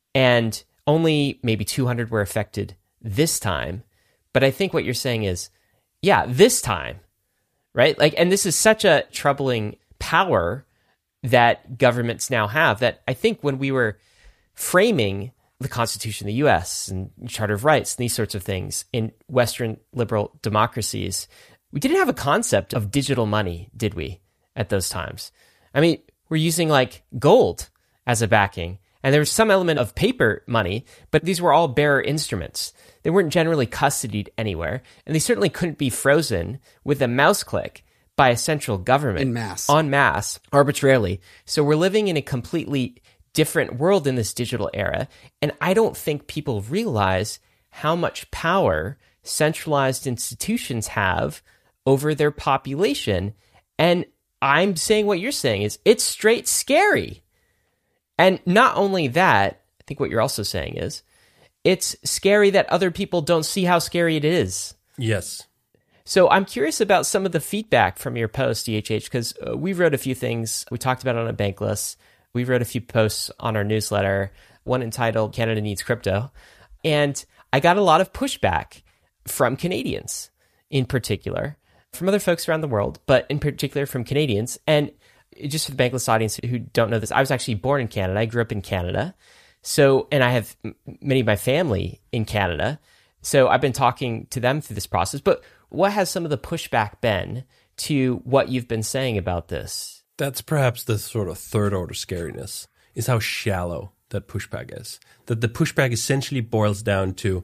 And only maybe 200 were affected this time. But I think what you're saying is, yeah, this time, right? Like, and this is such a troubling power that governments now have that I think when we were framing the Constitution of the U.S. and Charter of Rights and these sorts of things in Western liberal democracies, we didn't have a concept of digital money, did we, at those times? I mean, we're using like gold as a backing, and there was some element of paper money, but these were all bearer instruments. They weren't generally custodied anywhere, and they certainly couldn't be frozen with a mouse click by a central government. En masse, arbitrarily. So we're living in a completely different world in this digital era, and I don't think people realize how much power centralized institutions have over their population. And I'm saying what you're saying is it's straight scary. And not only that, I think what you're also saying is it's scary that other people don't see how scary it is. Yes. So I'm curious about some of the feedback from your post, DHH, because we wrote a few things. We talked about it on Bankless. We wrote a few posts on our newsletter, one entitled Canada Needs Crypto. And I got a lot of pushback from Canadians in particular, from other folks around the world, but in particular from Canadians. And just for the Bankless audience who don't know this, I was actually born in Canada. I grew up in Canada. So, and I have many of my family in Canada. So I've been talking to them through this process. But what has some of the pushback been to what you've been saying about this? That's perhaps the sort of third order scariness, is how shallow that pushback is. That the pushback essentially boils down to,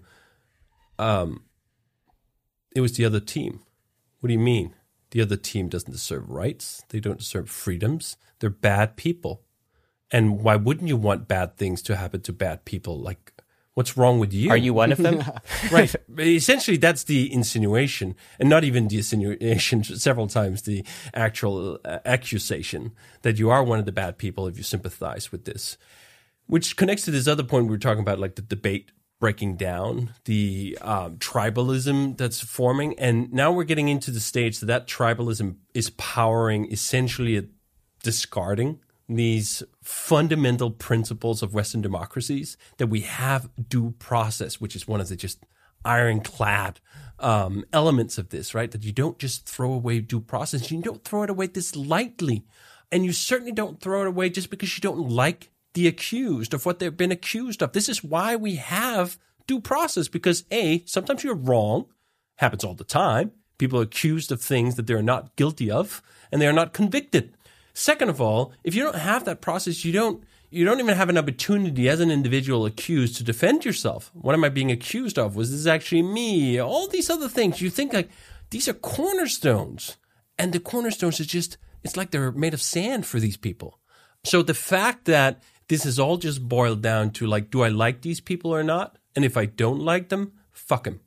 it was the other team. What do you mean? The other team doesn't deserve rights. They don't deserve freedoms. They're bad people. And why wouldn't you want bad things to happen to bad people? Like, what's wrong with you? Are you one of them? Right. Essentially, that's the insinuation, and not even the insinuation, several times the actual accusation that you are one of the bad people if you sympathize with this, which connects to this other point we were talking about, like the debate breaking down, the tribalism that's forming. And now we're getting into the stage that tribalism is powering essentially a discarding these fundamental principles of Western democracies, that we have due process, which is one of the just ironclad elements of this, right? That you don't just throw away due process. You don't throw it away this lightly. And you certainly don't throw it away just because you don't like the accused of what they've been accused of. This is why we have due process, because A, sometimes you're wrong, happens all the time. People are accused of things that they're not guilty of, and they are not convicted. Second of all, if you don't have that process, you don't even have an opportunity as an individual accused to defend yourself. What am I being accused of? Was this actually me? All these other things. You think like these are cornerstones, and the cornerstones is just, it's like they're made of sand for these people. So the fact that this is all just boiled down to like, do I like these people or not? And if I don't like them, fuck them.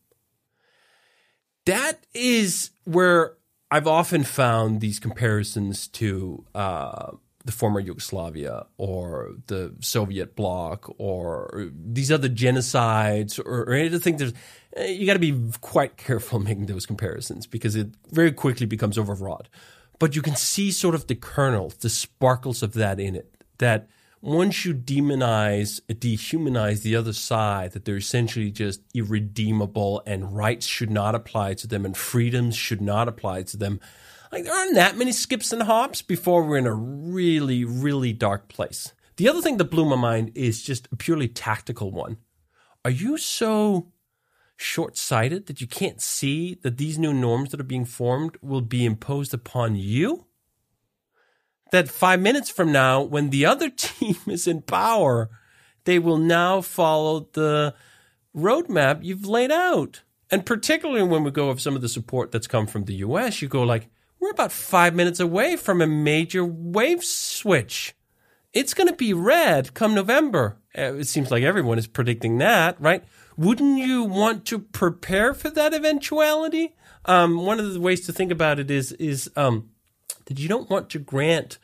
That is where I've often found these comparisons to the former Yugoslavia or the Soviet bloc or these other genocides or anything. You got to be quite careful making those comparisons because it very quickly becomes overwrought. But you can see sort of the kernels, the sparkles of that in it, that once you dehumanize the other side, that they're essentially just irredeemable and rights should not apply to them and freedoms should not apply to them. Like, there aren't that many skips and hops before we're in a really, really dark place. The other thing that blew my mind is just a purely tactical one. Are you so short-sighted that you can't see that these new norms that are being formed will be imposed upon you? That 5 minutes from now, when the other team is in power, they will now follow the roadmap you've laid out. And particularly when we go of some of the support that's come from the US, you go like, we're about 5 minutes away from a major wave switch. It's going to be red come November. It seems like everyone is predicting that, right? Wouldn't you want to prepare for that eventuality? One of the ways to think about it is that you don't want to grant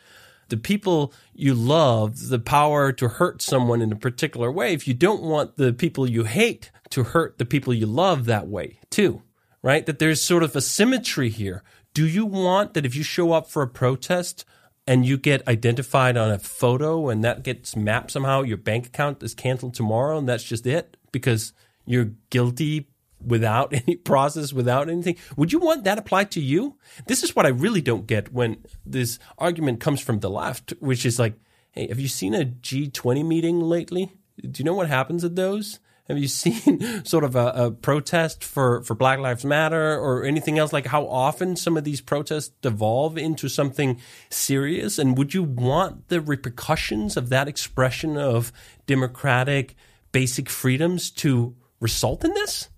the people you love the power to hurt someone in a particular way, if you don't want the people you hate to hurt the people you love that way too, right? That there's sort of a symmetry here. Do you want that if you show up for a protest and you get identified on a photo and that gets mapped somehow, your bank account is canceled tomorrow and that's just it because you're guilty without any process, without anything? Would you want that applied to you? This is what I really don't get when this argument comes from the left, which is like, hey, have you seen a G20 meeting lately? Do you know what happens at those? Have you seen sort of a protest for Black Lives Matter or anything else? Like how often some of these protests devolve into something serious? And would you want the repercussions of that expression of democratic basic freedoms to result in this?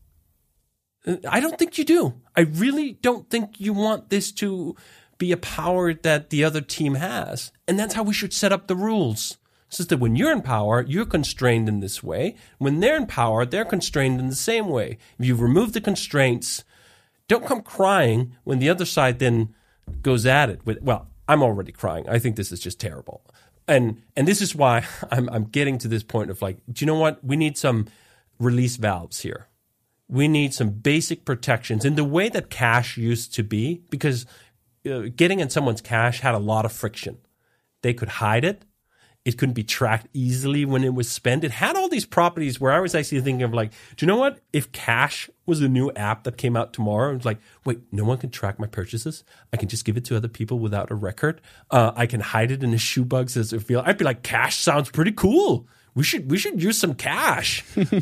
I don't think you do. I really don't think you want this to be a power that the other team has. And that's how we should set up the rules. It's just that when you're in power, you're constrained in this way. When they're in power, they're constrained in the same way. If you remove the constraints, don't come crying when the other side then goes at it with, well, I'm already crying. I think this is just terrible. And this is why I'm getting to this point of like, do you know what? We need some release valves here. We need some basic protections in the way that cash used to be, because getting in someone's cash had a lot of friction. They could hide it. It couldn't be tracked easily when it was spent. It had all these properties where I was actually thinking of like, do you know what? If Cash was a new app that came out tomorrow, it's like, wait, no one can track my purchases. I can just give it to other people without a record. I can hide it in a shoebox as a feel. I'd be like, Cash sounds pretty cool. We should use some cash.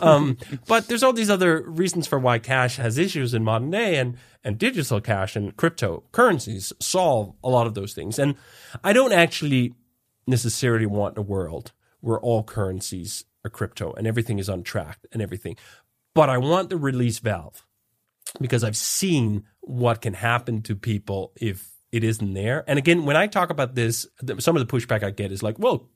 But there's all these other reasons for why cash has issues in modern day, and digital cash and cryptocurrencies solve a lot of those things. And I don't actually necessarily want a world where all currencies are crypto and everything is untracked and everything. But I want the release valve because I've seen what can happen to people if it isn't there. And again, when I talk about this, some of the pushback I get is like, well,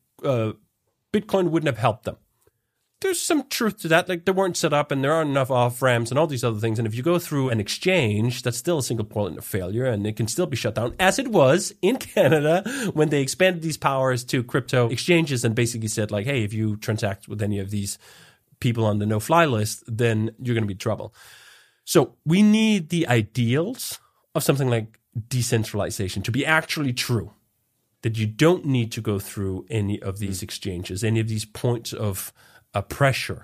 Bitcoin wouldn't have helped them. There's some truth to that. Like they weren't set up and there aren't enough off-ramps and all these other things. And if you go through an exchange, that's still a single point of failure and it can still be shut down, as it was in Canada when they expanded these powers to crypto exchanges and basically said like, hey, if you transact with any of these people on the no-fly list, then you're going to be in trouble. So we need the ideals of something like decentralization to be actually true, that you don't need to go through any of these exchanges, any of these points of pressure.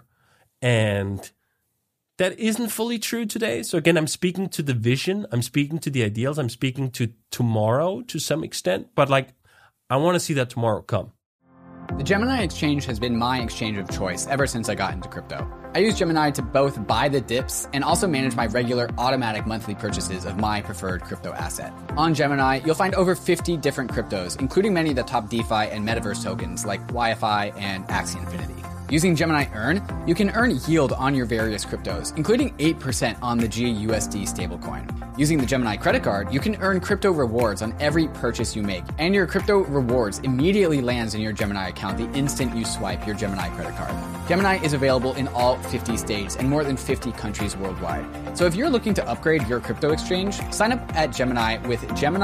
And that isn't fully true today. So again, I'm speaking to the vision. I'm speaking to the ideals. I'm speaking to tomorrow to some extent. But like, I want to see that tomorrow come. The Gemini exchange has been my exchange of choice ever since I got into crypto. I use Gemini to both buy the dips and also manage my regular automatic monthly purchases of my preferred crypto asset. On Gemini, you'll find over 50 different cryptos, including many of the top DeFi and metaverse tokens like YFI and Axie Infinity. Using Gemini Earn, you can earn yield on your various cryptos, including 8% on the GUSD stablecoin. Using the Gemini credit card, you can earn crypto rewards on every purchase you make, and your crypto rewards immediately lands in your Gemini account the instant you swipe your Gemini credit card. Gemini is available in all 50 states and more than 50 countries worldwide. So if you're looking to upgrade your crypto exchange, sign up at Gemini with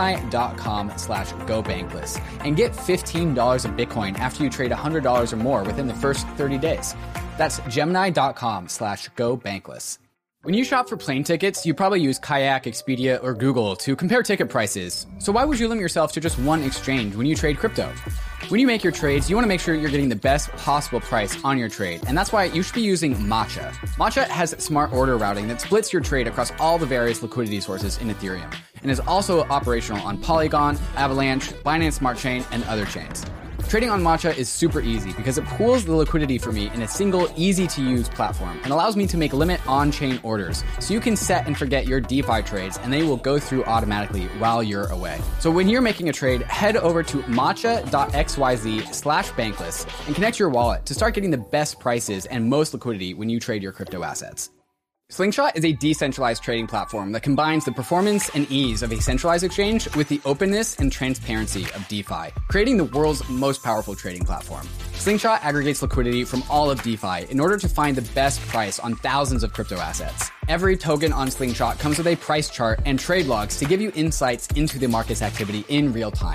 gemini.com/gobankless and get $15 of Bitcoin after you trade $100 or more within the first 30 days. That's gemini.com/gobankless. When you shop for plane tickets, you probably use Kayak, Expedia, or Google to compare ticket prices. So why would you limit yourself to just one exchange when you trade crypto? When you make your trades, you want to make sure you're getting the best possible price on your trade, and that's why you should be using Matcha. Matcha has smart order routing that splits your trade across all the various liquidity sources in Ethereum, and is also operational on Polygon, Avalanche, Binance Smart Chain, and other chains. Trading on Matcha is super easy because it pools the liquidity for me in a single, easy-to-use platform and allows me to make limit on-chain orders. So you can set and forget your DeFi trades and they will go through automatically while you're away. So when you're making a trade, head over to matcha.xyz/bankless and connect your wallet to start getting the best prices and most liquidity when you trade your crypto assets. Slingshot is a decentralized trading platform that combines the performance and ease of a centralized exchange with the openness and transparency of DeFi, creating the world's most powerful trading platform. Slingshot aggregates liquidity from all of DeFi in order to find the best price on thousands of crypto assets. Every token on Slingshot comes with a price chart and trade logs to give you insights into the market's activity in real time.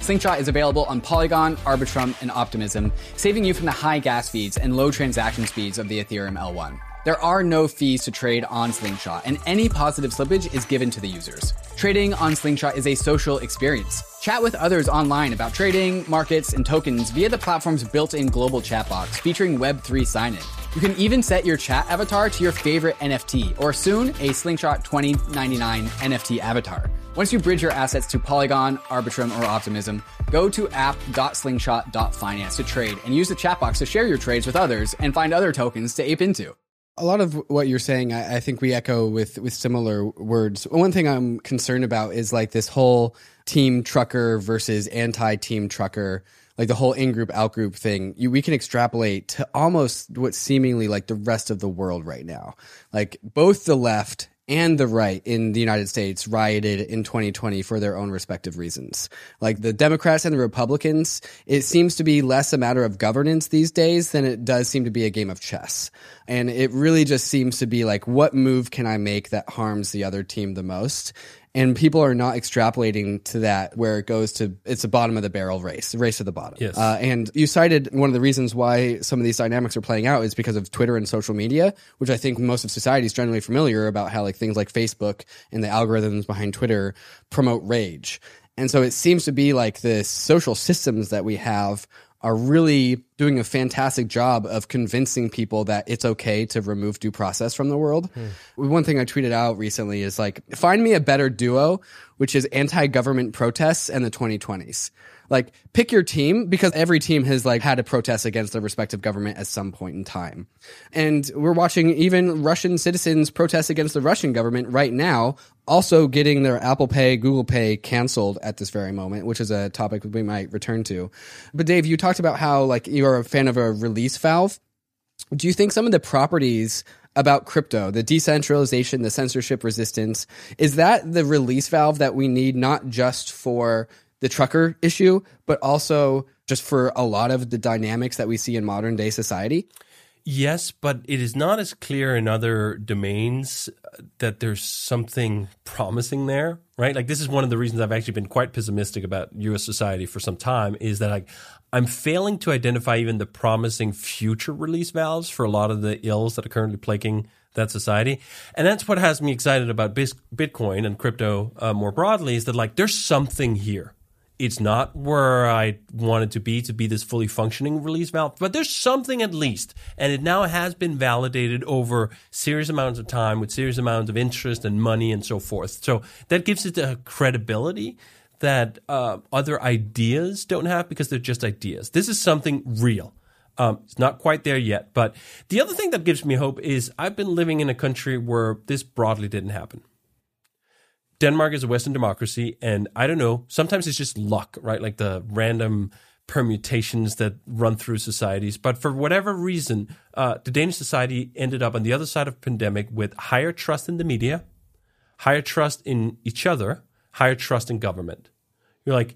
Slingshot is available on Polygon, Arbitrum, and Optimism, saving you from the high gas fees and low transaction speeds of the Ethereum L1. There are no fees to trade on Slingshot, and any positive slippage is given to the users. Trading on Slingshot is a social experience. Chat with others online about trading, markets, and tokens via the platform's built-in global chat box featuring Web3 sign-in. You can even set your chat avatar to your favorite NFT, or soon a Slingshot 2099 NFT avatar. Once you bridge your assets to Polygon, Arbitrum, or Optimism, go to app.slingshot.finance to trade and use the chat box to share your trades with others and find other tokens to ape into. A lot of what you're saying, I think we echo with similar words. One thing I'm concerned about is like this whole team trucker versus anti-team trucker, like the whole in-group, out-group thing. We can extrapolate to almost what's seemingly like the rest of the world right now. Like both the left and the right in the United States rioted in 2020 for their own respective reasons. Like the Democrats and the Republicans, it seems to be less a matter of governance these days than it does seem to be a game of chess. And it really just seems to be like, what move can I make that harms the other team the most? And people are not extrapolating to that where it goes to, it's a bottom of the barrel race, race to the bottom. Yes. And you cited one of the reasons why some of these dynamics are playing out is because of Twitter and social media, which I think most of society is generally familiar about how like things like Facebook and the algorithms behind Twitter promote rage. And so it seems to be like the social systems that we have are really doing a fantastic job of convincing people that it's okay to remove due process from the world. One thing I tweeted out recently is like, find me a better duo, which is anti-government protests and the 2020s. Like, pick your team, because every team has like had a protest against their respective government at some point in time. And we're watching even Russian citizens protest against the Russian government right now, also getting their Apple Pay, Google Pay canceled at this very moment, which is a topic we might return to. But Dave, you talked about how like you're a fan of a release valve. Do you think some of the properties about crypto, the decentralization, the censorship resistance, is that the release valve that we need not just for the trucker issue, but also just for a lot of the dynamics that we see in modern day society? Yes, but it is not as clear in other domains that there's something promising there, right? Like this is one of the reasons I've actually been quite pessimistic about U.S. society for some time, is that like I'm failing to identify even the promising future release valves for a lot of the ills that are currently plaguing that society. And that's what has me excited about Bitcoin and crypto more broadly, is that like there's something here. It's not where I want it to be this fully functioning release valve, but there's something at least. And it now has been validated over serious amounts of time with serious amounts of interest and money and so forth. So that gives it a credibility that other ideas don't have, because they're just ideas. This is something real. It's not quite there yet. But the other thing that gives me hope is I've been living in a country where this broadly didn't happen. Denmark is a Western democracy, and I don't know, sometimes it's just luck, right? Like the random permutations that run through societies. But for whatever reason, the Danish society ended up on the other side of pandemic with higher trust in the media, higher trust in each other, higher trust in government. You're like,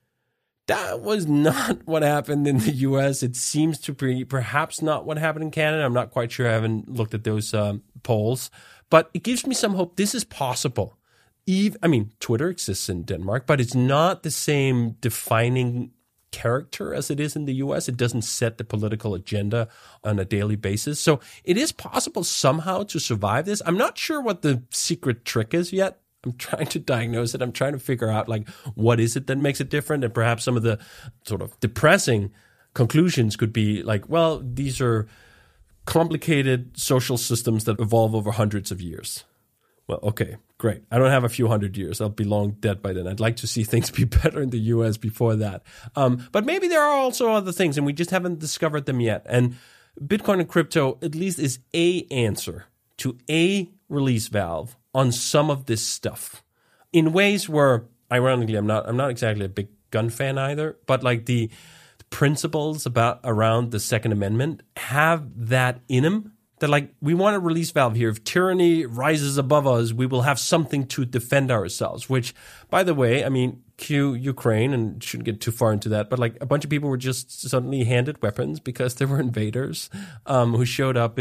that was not what happened in the U.S. It seems to be perhaps not what happened in Canada. I'm not quite sure. I haven't looked at those polls. But it gives me some hope. This is possible. Twitter exists in Denmark, but it's not the same defining character as it is in the U.S. It doesn't set the political agenda on a daily basis. So it is possible somehow to survive this. I'm not sure what the secret trick is yet. I'm trying to diagnose it. I'm trying to figure out, like, what is it that makes it different? And perhaps some of the sort of depressing conclusions could be like, well, these are complicated social systems that evolve over hundreds of years. Well, okay, great. I don't have a few hundred years. I'll be long dead by then. I'd like to see things be better in the U.S. before that. But maybe there are also other things, and we just haven't discovered them yet. And Bitcoin and crypto at least is a answer to a release valve on some of this stuff in ways where, ironically, I'm not exactly a big gun fan either, but like the principles around the Second Amendment have that in them. That like, we want a release valve here. If tyranny rises above us, we will have something to defend ourselves, which, by the way, I mean, cue Ukraine, and shouldn't get too far into that, but like a bunch of people were just suddenly handed weapons because there were invaders who showed up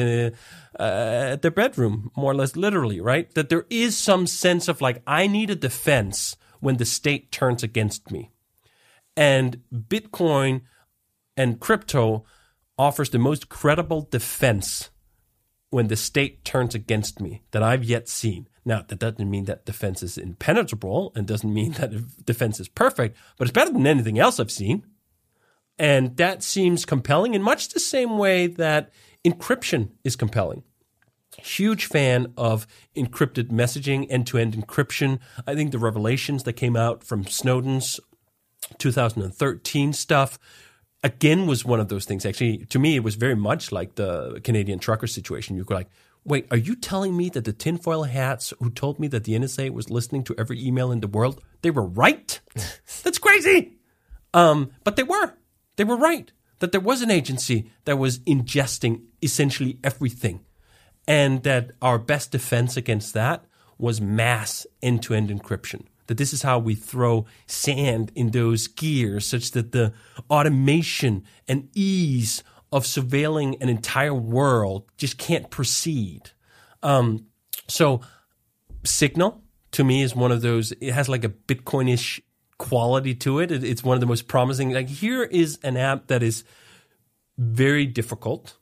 at their bedroom, more or less literally, right? That there is some sense of like, I need a defense when the state turns against me. And Bitcoin and crypto offers the most credible defense when the state turns against me that I've yet seen. Now, that doesn't mean that defense is impenetrable and doesn't mean that defense is perfect, but it's better than anything else I've seen. And that seems compelling in much the same way that encryption is compelling. Huge fan of encrypted messaging, end-to-end encryption. I think the revelations that came out from Snowden's 2013 stuff, again, was one of those things. Actually, to me, it was very much like the Canadian trucker situation. You were like, wait, are you telling me that the tinfoil hats who told me that the NSA was listening to every email in the world, they were right? That's crazy. But they were. They were right. That there was an agency that was ingesting essentially everything. And that our best defense against that was mass end-to-end encryption. That this is how we throw sand in those gears such that the automation and ease of surveilling an entire world just can't proceed. So Signal, to me, is one of those, it has like a Bitcoin-ish quality to it. It's one of the most promising. Like, here is an app that is very difficult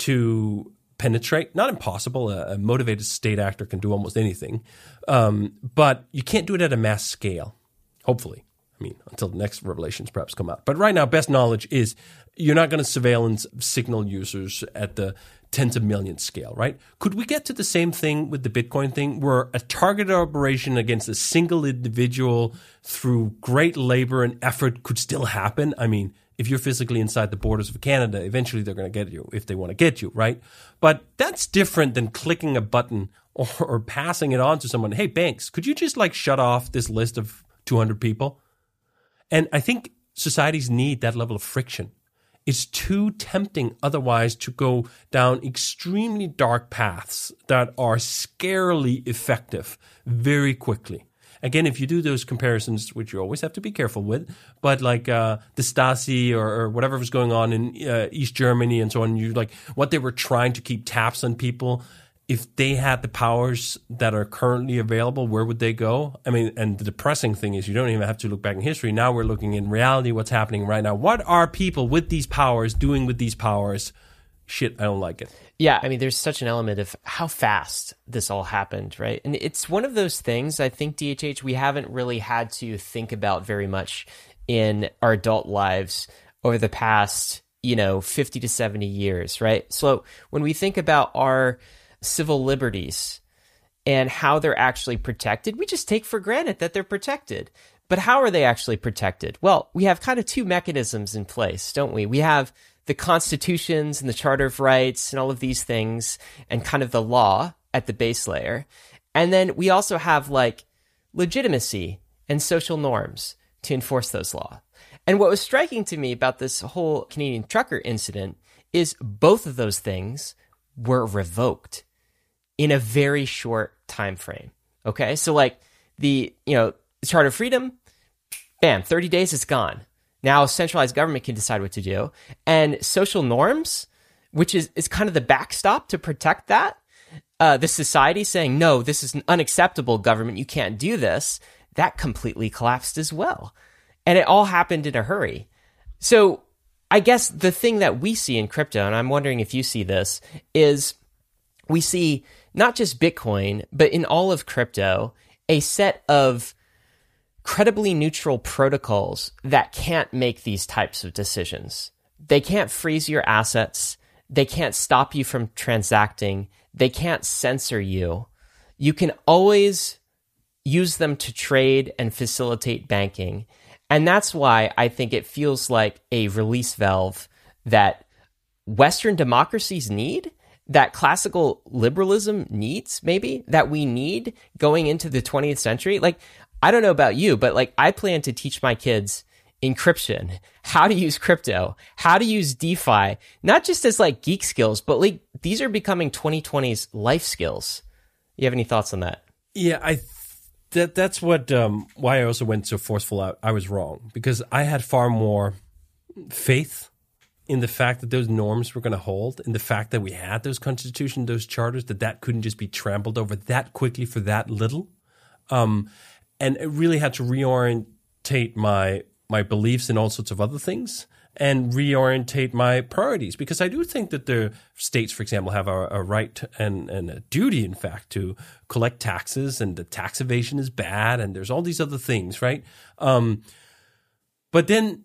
to penetrate. Not impossible. A motivated state actor can do almost anything. But you can't do it at a mass scale, hopefully. I mean, until the next revelations perhaps come out. But right now, best knowledge is you're not going to surveillance Signal users at the tens of millions scale, right? Could we get to the same thing with the Bitcoin thing, where a targeted operation against a single individual through great labor and effort could still happen? I mean, if you're physically inside the borders of Canada, eventually they're going to get you if they want to get you, right? But that's different than clicking a button or passing it on to someone. Hey, Banks, could you just like shut off this list of 200 people? And I think societies need that level of friction. It's too tempting otherwise to go down extremely dark paths that are scarily effective very quickly. Again, if you do those comparisons, which you always have to be careful with, but like the Stasi or whatever was going on in East Germany and so on, you like what they were trying to keep tabs on people. If they had the powers that are currently available, where would they go? I mean, and the depressing thing is you don't even have to look back in history. Now we're looking in reality, what's happening right now. What are people with these powers doing with these powers? Shit, I don't like it. Yeah, I mean, there's such an element of how fast this all happened, right? And it's one of those things, I think, DHH, we haven't really had to think about very much in our adult lives over the past, 50 to 70 years, right? So when we think about our civil liberties and how they're actually protected, we just take for granted that they're protected. But how are they actually protected? Well, we have kind of two mechanisms in place, don't we? We have the constitutions and the Charter of Rights and all of these things and kind of the law at the base layer. And then we also have like legitimacy and social norms to enforce those laws. And what was striking to me about this whole Canadian trucker incident is both of those things were revoked in a very short time frame. Okay, so like the Charter of Freedom, bam, 30 days it's gone. Now centralized government can decide what to do, and social norms, which is kind of the backstop to protect that. The society saying no, this is an unacceptable government, you can't do this. That completely collapsed as well, and it all happened in a hurry. So I guess the thing that we see in crypto, and I'm wondering if you see this, is we see not just Bitcoin, but in all of crypto, a set of credibly neutral protocols that can't make these types of decisions. They can't freeze your assets. They can't stop you from transacting. They can't censor you. You can always use them to trade and facilitate banking. And that's why I think it feels like a release valve that Western democracies need, that classical liberalism needs, maybe, that we need going into the 20th century. Like, I don't know about you, but like I plan to teach my kids encryption, how to use crypto, how to use DeFi, not just as like geek skills, but like these are becoming 2020's life skills. You have any thoughts on that? Yeah, that's what why I also went so forceful. I was wrong because I had far more faith in the fact that those norms were going to hold, in the fact that we had those constitutions, those charters, that couldn't just be trampled over that quickly for that little. And it really had to reorientate my my beliefs in all sorts of other things and reorientate my priorities. Because I do think that the states, for example, have a right and a duty, in fact, to collect taxes, and the tax evasion is bad, and there's all these other things, right? But then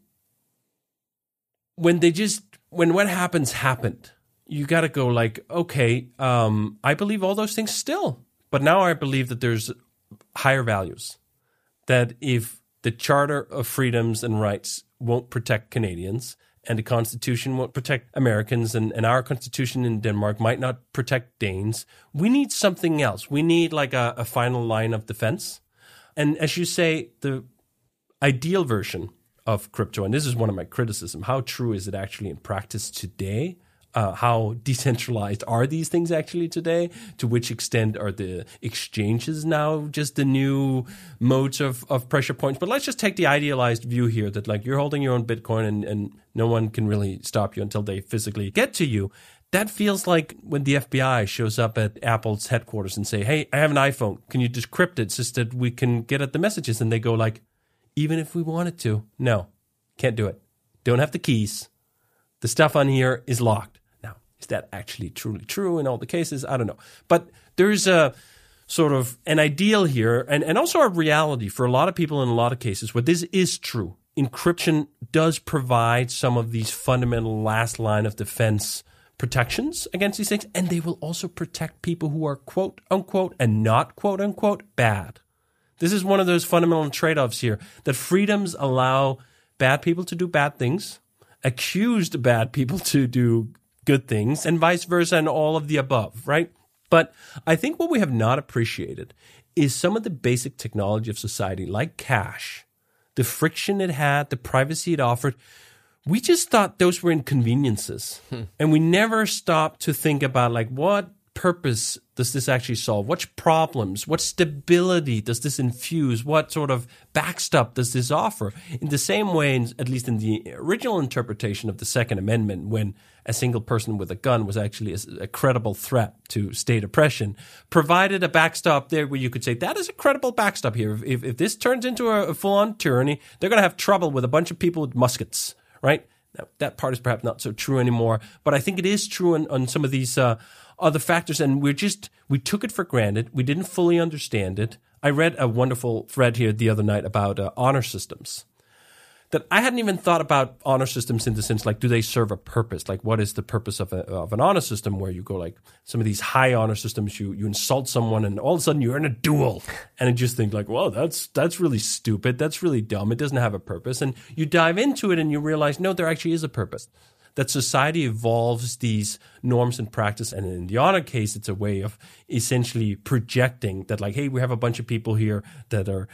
when what happened, you got to go like, okay, I believe all those things still, but now I believe that there's higher values. That if the Charter of Freedoms and Rights won't protect Canadians, and the Constitution won't protect Americans, and our Constitution in Denmark might not protect Danes, we need something else. We need like a final line of defense. And as you say, the ideal version of crypto, and this is one of my criticism, how true is it actually in practice today? How decentralized are these things actually today? To which extent are the exchanges now just the new modes of pressure points? But let's just take the idealized view here that like you're holding your own Bitcoin and no one can really stop you until they physically get to you. That feels like when the FBI shows up at Apple's headquarters and say, hey, I have an iPhone. Can you decrypt it so that we can get at the messages? And they go like, even if we wanted to, no, can't do it. Don't have the keys. The stuff on here is locked. Is that actually truly true in all the cases? I don't know. But there's a sort of an ideal here and also a reality for a lot of people in a lot of cases where this is true. Encryption does provide some of these fundamental last line of defense protections against these things, and they will also protect people who are quote unquote and not quote unquote bad. This is one of those fundamental trade-offs here, that freedoms allow bad people to do bad things, accused bad people to do good things, and vice versa, and all of the above, right? But I think what we have not appreciated is some of the basic technology of society, like cash, the friction it had, the privacy it offered. We just thought those were inconveniences. And we never stopped to think about, like, what purpose does this actually solve? What problems, what stability does this infuse? What sort of backstop does this offer? In the same way, at least in the original interpretation of the Second Amendment, when a single person with a gun was actually a credible threat to state oppression, provided a backstop there where you could say, that is a credible backstop here. If this turns into a full-on tyranny, they're going to have trouble with a bunch of people with muskets, right? Now, that part is perhaps not so true anymore, but I think it is true on some of these other factors, and we took it for granted. We didn't fully understand it. I read a wonderful thread here the other night about honor systems, that I hadn't even thought about honor systems in the sense, like, do they serve a purpose? Like, what is the purpose of an honor system where you go, like, some of these high honor systems, you insult someone and all of a sudden you're in a duel. And I just think, like, well, that's really stupid. That's really dumb. It doesn't have a purpose. And you dive into it and you realize, no, there actually is a purpose. That society evolves these norms and practice. And in the honor case, it's a way of essentially projecting that, like, hey, we have a bunch of people here that are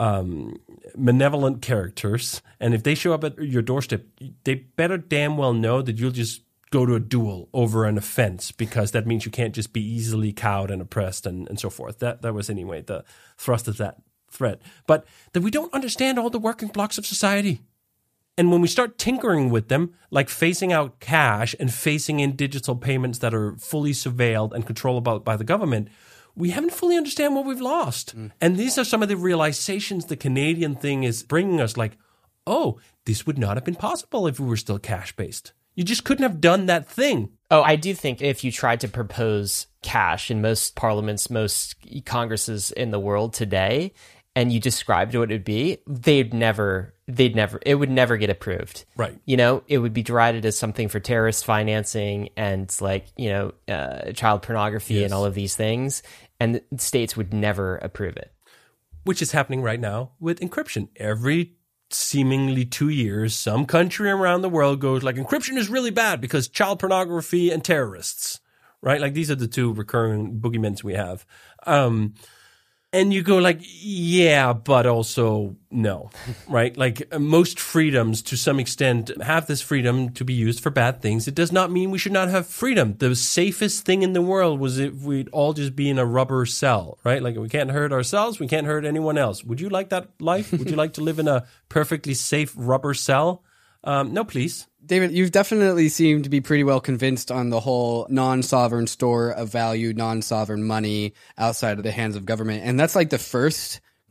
malevolent characters, and if they show up at your doorstep, they better damn well know that you'll just go to a duel over an offense, because that means you can't just be easily cowed and oppressed and so forth. That was anyway the thrust of that threat. But that we don't understand all the working blocks of society. And when we start tinkering with them, like phasing out cash and phasing in digital payments that are fully surveilled and controllable by the government, we haven't fully understand what we've lost. And these are some of the realizations the Canadian thing is bringing us, like, oh, this would not have been possible if we were still cash-based. You just couldn't have done that thing. Oh, I do think if you tried to propose cash in most parliaments, most congresses in the world today, and you described what it would be, it would never get approved. Right. You know, it would be derided as something for terrorist financing and, like, you know, child pornography and all of these things. And the states would never approve it. Which is happening right now with encryption. Every seemingly 2 years, some country around the world goes, like, encryption is really bad because child pornography and terrorists, right? Like, these are the two recurring boogeymens we have. And you go, like, yeah, but also no, right? Like, most freedoms to some extent have this freedom to be used for bad things. It does not mean we should not have freedom. The safest thing in the world was if we'd all just be in a rubber cell, right? Like, we can't hurt ourselves. We can't hurt anyone else. Would you like that life? Would you like to live in a perfectly safe rubber cell? No, please. David, you've definitely seemed to be pretty well convinced on the whole non-sovereign store of value, non-sovereign money outside of the hands of government. And that's like the first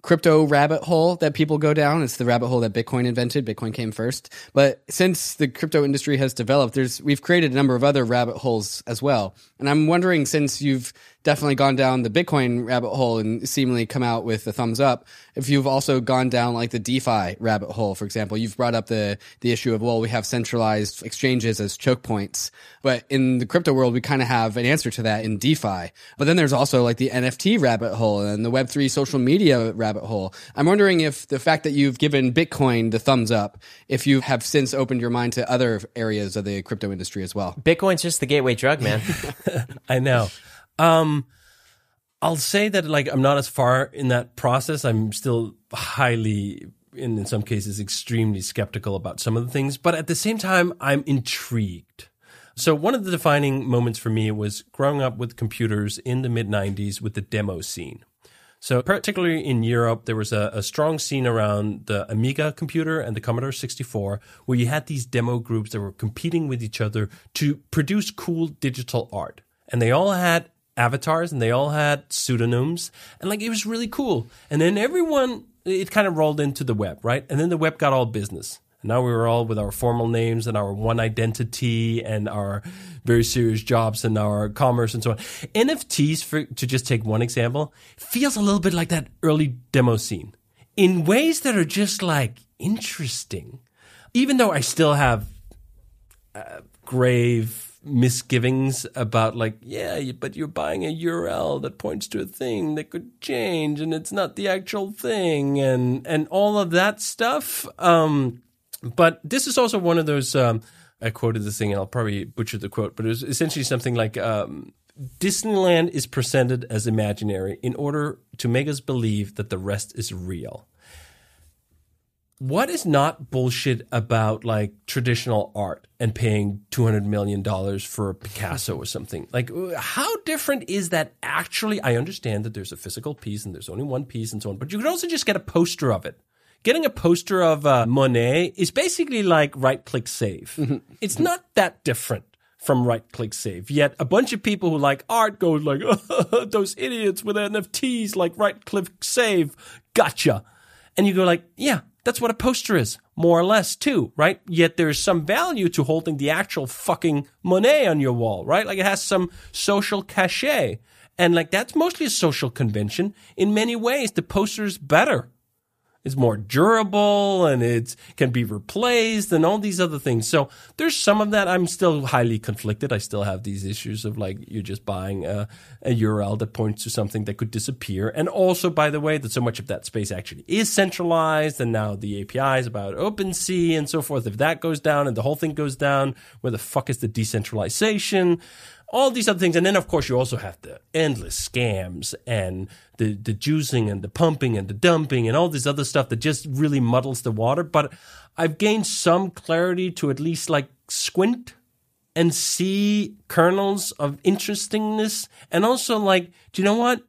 crypto rabbit hole that people go down. It's the rabbit hole that Bitcoin invented. Bitcoin came first. But since the crypto industry has developed, we've created a number of other rabbit holes as well. And I'm wondering, since you've definitely gone down the Bitcoin rabbit hole and seemingly come out with a thumbs up, if you've also gone down like the DeFi rabbit hole, for example. You've brought up the issue of, well, we have centralized exchanges as choke points. But in the crypto world, we kind of have an answer to that in DeFi. But then there's also like the NFT rabbit hole and the Web3 social media rabbit hole. I'm wondering if the fact that you've given Bitcoin the thumbs up, if you have since opened your mind to other areas of the crypto industry as well. Bitcoin's just the gateway drug, man. I know. I'll say that like I'm not as far in that process. I'm still highly, in some cases, extremely skeptical about some of the things. But at the same time, I'm intrigued. So one of the defining moments for me was growing up with computers in the mid-90s with the demo scene. So particularly in Europe, there was a strong scene around the Amiga computer and the Commodore 64, where you had these demo groups that were competing with each other to produce cool digital art. And they all had avatars and they all had pseudonyms. And like, it was really cool. And then it kind of rolled into the web, right? And then the web got all business. And now we were all with our formal names and our one identity and our very serious jobs and our commerce and so on. NFTs, to just take one example, feels a little bit like that early demo scene in ways that are just like interesting. Even though I still have grave misgivings about like, yeah, but you're buying a URL that points to a thing that could change and it's not the actual thing and all of that stuff. But this is also one of those, I quoted this thing and I'll probably butcher the quote, but it was essentially something like, Disneyland is presented as imaginary in order to make us believe that the rest is real. What is not bullshit about like traditional art and paying $200 million for a Picasso or something? Like, how different is that actually? I understand that there's a physical piece and there's only one piece and so on, but you could also just get a poster of it. Getting a poster of Monet is basically like right-click save. It's not that different from right-click save. Yet a bunch of people who like art go like, oh, those idiots with NFTs like right-click save. Gotcha. And you go like, yeah, that's what a poster is, more or less, too, right? Yet there's some value to holding the actual fucking Monet on your wall, right? Like it has some social cachet. And like that's mostly a social convention. In many ways, the poster's better. It's more durable and it can be replaced and all these other things. So there's some of that. I'm still highly conflicted. I still have these issues of like you're just buying a URL that points to something that could disappear. And also, by the way, that so much of that space actually is centralized. And now the API is about OpenSea and so forth. If that goes down and the whole thing goes down, where the fuck is the decentralization? All these other things. And then, of course, you also have the endless scams and the juicing and the pumping and the dumping and all this other stuff that just really muddles the water. But I've gained some clarity to at least like squint and see kernels of interestingness. And also like, do you know what?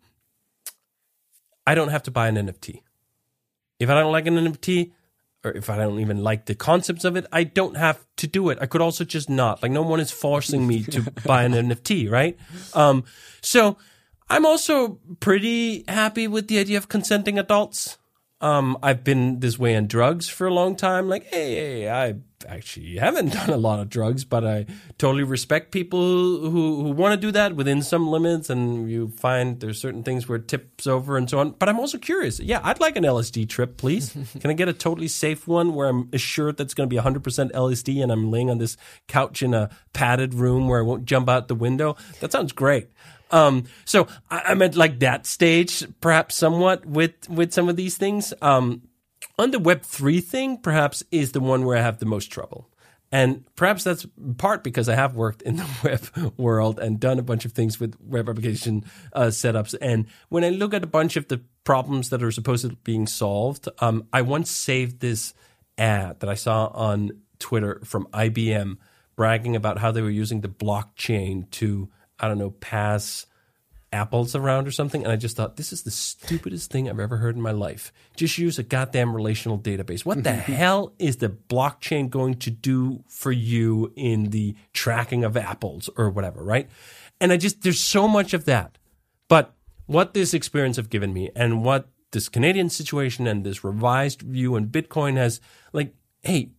I don't have to buy an NFT. If I don't like an NFT, or if I don't even like the concepts of it, I don't have to do it. I could also just not. Like no one is forcing me to buy an NFT, right? So I'm also pretty happy with the idea of consenting adults. I've been this way on drugs for a long time. Like, hey, I actually haven't done a lot of drugs, but I totally respect people who want to do that within some limits. And you find there's certain things where it tips over and so on. But I'm also curious. Yeah, I'd like an LSD trip, please. Can I get a totally safe one where I'm assured that's going to be 100% LSD and I'm laying on this couch in a padded room where I won't jump out the window? That sounds great. So I'm at like that stage, perhaps somewhat with some of these things. On the Web3 thing, perhaps is the one where I have the most trouble. And perhaps that's part because I have worked in the web world and done a bunch of things with web application setups. And when I look at a bunch of the problems that are supposedly being solved, I once saved this ad that I saw on Twitter from IBM bragging about how they were using the blockchain to, I don't know, pass apples around or something. And I just thought, this is the stupidest thing I've ever heard in my life. Just use a goddamn relational database. What the hell is the blockchain going to do for you in the tracking of apples or whatever, right? And there's so much of that. But what this experience have given me and what this Canadian situation and this revised view on Bitcoin has like, hey,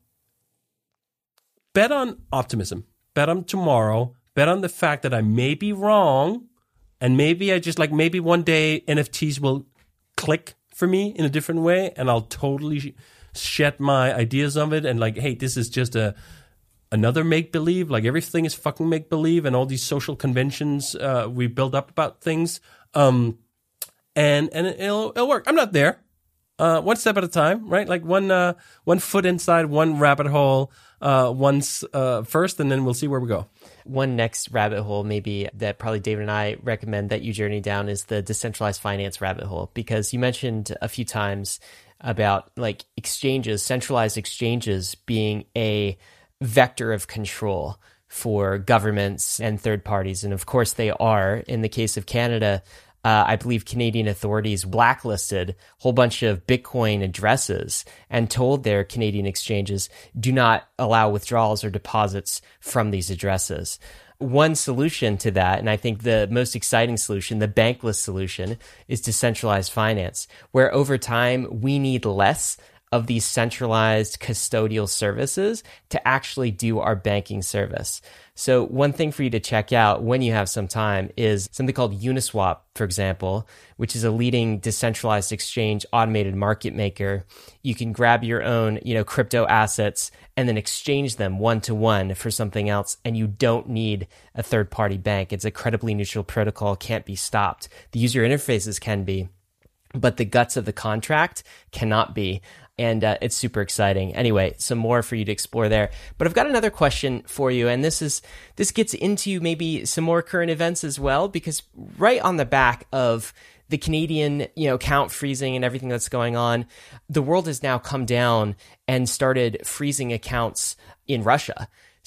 bet on optimism, bet on tomorrow, bet on the fact that I may be wrong, and maybe maybe one day NFTs will click for me in a different way, and I'll totally shed my ideas of it, and like, hey, this is just another make-believe, like everything is fucking make-believe, and all these social conventions we build up about things, and it'll work. I'm not there. One step at a time, right? Like one foot inside one rabbit hole once first, and then we'll see where we go. One next rabbit hole maybe that probably David and I recommend that you journey down is the decentralized finance rabbit hole, because you mentioned a few times about like exchanges, centralized exchanges being a vector of control for governments and third parties. And of course they are. In the case of Canada, I believe Canadian authorities blacklisted a whole bunch of Bitcoin addresses and told their Canadian exchanges, do not allow withdrawals or deposits from these addresses. One solution to that, and I think the most exciting solution, the bankless solution, is decentralized finance, where over time we need less of these centralized custodial services to actually do our banking service. So one thing for you to check out when you have some time is something called Uniswap, for example, which is a leading decentralized exchange automated market maker. You can grab your own, crypto assets and then exchange them one-to-one for something else, and you don't need a third-party bank. It's a credibly neutral protocol, can't be stopped. The user interfaces can be, but the guts of the contract cannot be. And it's super exciting. Anyway, some more for you to explore there. But I've got another question for you, and this gets into maybe some more current events as well, because right on the back of the Canadian, account freezing and everything that's going on, the world has now come down and started freezing accounts in Russia.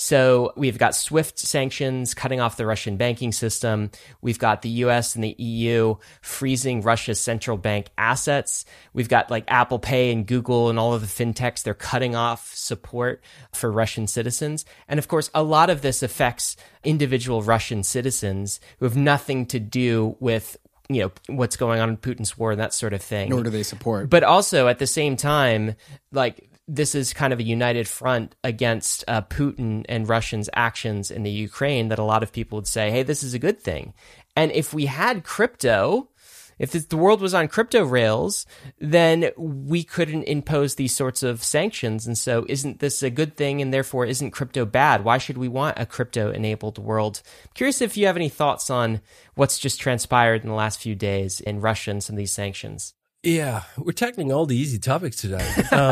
So we've got SWIFT sanctions cutting off the Russian banking system. We've got the US and the EU freezing Russia's central bank assets. We've got like Apple Pay and Google and all of the fintechs. They're cutting off support for Russian citizens. And of course, a lot of this affects individual Russian citizens who have nothing to do with what's going on in Putin's war and that sort of thing. Nor do they support. But also at the same time, like, this is kind of a united front against Putin and Russians' actions in the Ukraine that a lot of people would say, hey, this is a good thing. And if we had crypto, if the world was on crypto rails, then we couldn't impose these sorts of sanctions. And so isn't this a good thing? And therefore, isn't crypto bad? Why should we want a crypto-enabled world? I'm curious if you have any thoughts on what's just transpired in the last few days in Russia and some of these sanctions. Yeah, we're tackling all the easy topics today.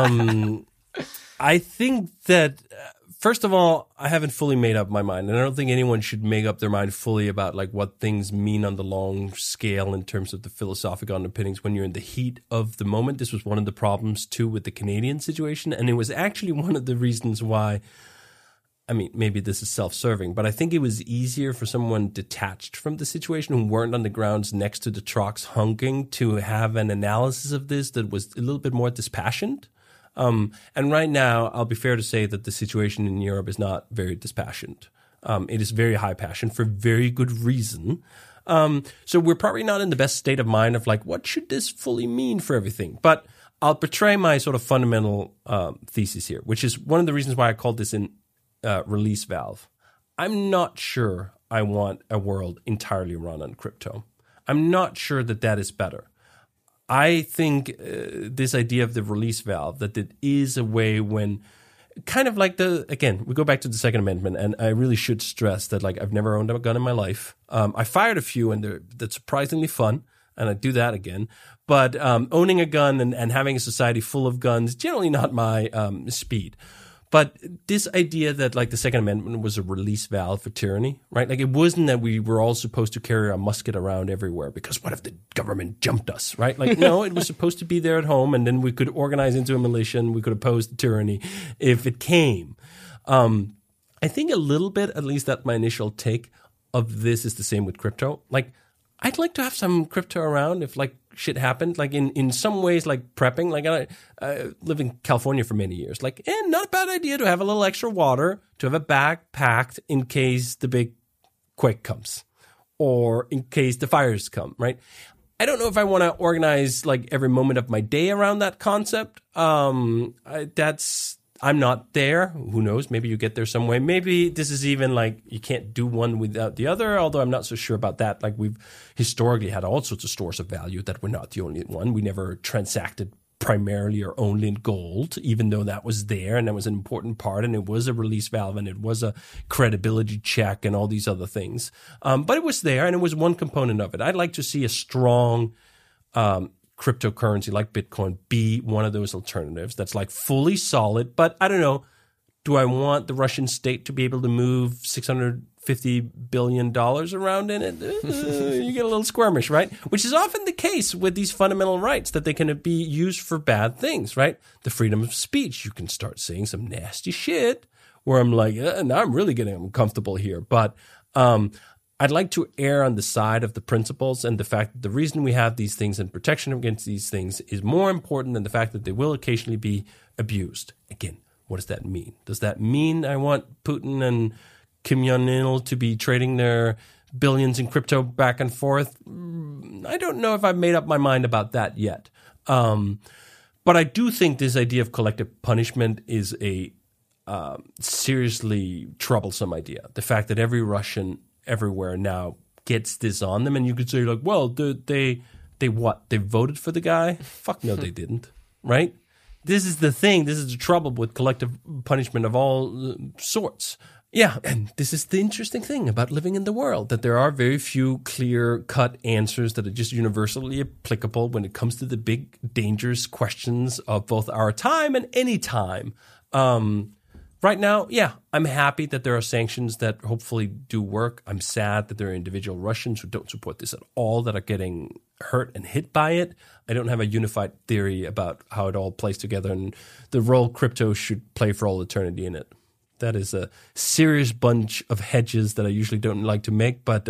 I think that, first of all, I haven't fully made up my mind. And I don't think anyone should make up their mind fully about like what things mean on the long scale in terms of the philosophical underpinnings when you're in the heat of the moment. This was one of the problems, too, with the Canadian situation. And it was actually one of the reasons why, I mean, maybe this is self-serving, but I think it was easier for someone detached from the situation who weren't on the grounds next to the trucks honking to have an analysis of this that was a little bit more dispassionate. And right now, I'll be fair to say that the situation in Europe is not very dispassionate. It is very high passion for very good reason. So we're probably not in the best state of mind of like, what should this fully mean for everything? But I'll betray my sort of fundamental thesis here, which is one of the reasons why I called this in release valve. I'm not sure I want a world entirely run on crypto. I'm not sure that that is better. I think this idea of the release valve, that it is a way when kind of like again, we go back to the Second Amendment, and I really should stress that like I've never owned a gun in my life. I fired a few and they're surprisingly fun, and I do that again. But owning a gun and having a society full of guns, generally not my speed. But this idea that like the Second Amendment was a release valve for tyranny, right? Like it wasn't that we were all supposed to carry a musket around everywhere because what if the government jumped us, right? Like no, it was supposed to be there at home, and then we could organize into a militia and we could oppose the tyranny if it came. I think a little bit, at least that my initial take of this is the same with crypto. Like I'd like to have some crypto around if like shit happened, like in some ways, like prepping. Like I live in California for many years. Like, not a bad idea to have a little extra water, to have a bag packed in case the big quake comes or in case the fires come, right? I don't know if I want to organize like every moment of my day around that concept. I'm not there. Who knows? Maybe you get there some way. Maybe this is even like you can't do one without the other, although I'm not so sure about that. Like we've historically had all sorts of stores of value that we're not the only one. We never transacted primarily or only in gold, even though that was there and that was an important part and it was a release valve and it was a credibility check and all these other things. But it was there and it was one component of it. I'd like to see a strong cryptocurrency like Bitcoin be one of those alternatives that's like fully solid. But I don't know, do I want the Russian state to be able to move $650 billion around in it? You get a little squirmish, right? Which is often the case with these fundamental rights, that they can be used for bad things, right? The freedom of speech, you can start saying some nasty shit where I'm like, now I'm really getting uncomfortable here. But I'd like to err on the side of the principles and the fact that the reason we have these things and protection against these things is more important than the fact that they will occasionally be abused. Again, what does that mean? Does that mean I want Putin and Kim Jong-il to be trading their billions in crypto back and forth? I don't know if I've made up my mind about that yet. But I do think this idea of collective punishment is a seriously troublesome idea. The fact that every Russian everywhere now gets this on them, and you could say like, well, they what? They voted for the guy? Fuck no, they didn't, right? This is the thing. This is the trouble with collective punishment of all sorts. Yeah, and this is the interesting thing about living in the world, that there are very few clear-cut answers that are just universally applicable when it comes to the big, dangerous questions of both our time and any time. Right now, yeah, I'm happy that there are sanctions that hopefully do work. I'm sad that there are individual Russians who don't support this at all that are getting hurt and hit by it. I don't have a unified theory about how it all plays together and the role crypto should play for all eternity in it. That is a serious bunch of hedges that I usually don't like to make, but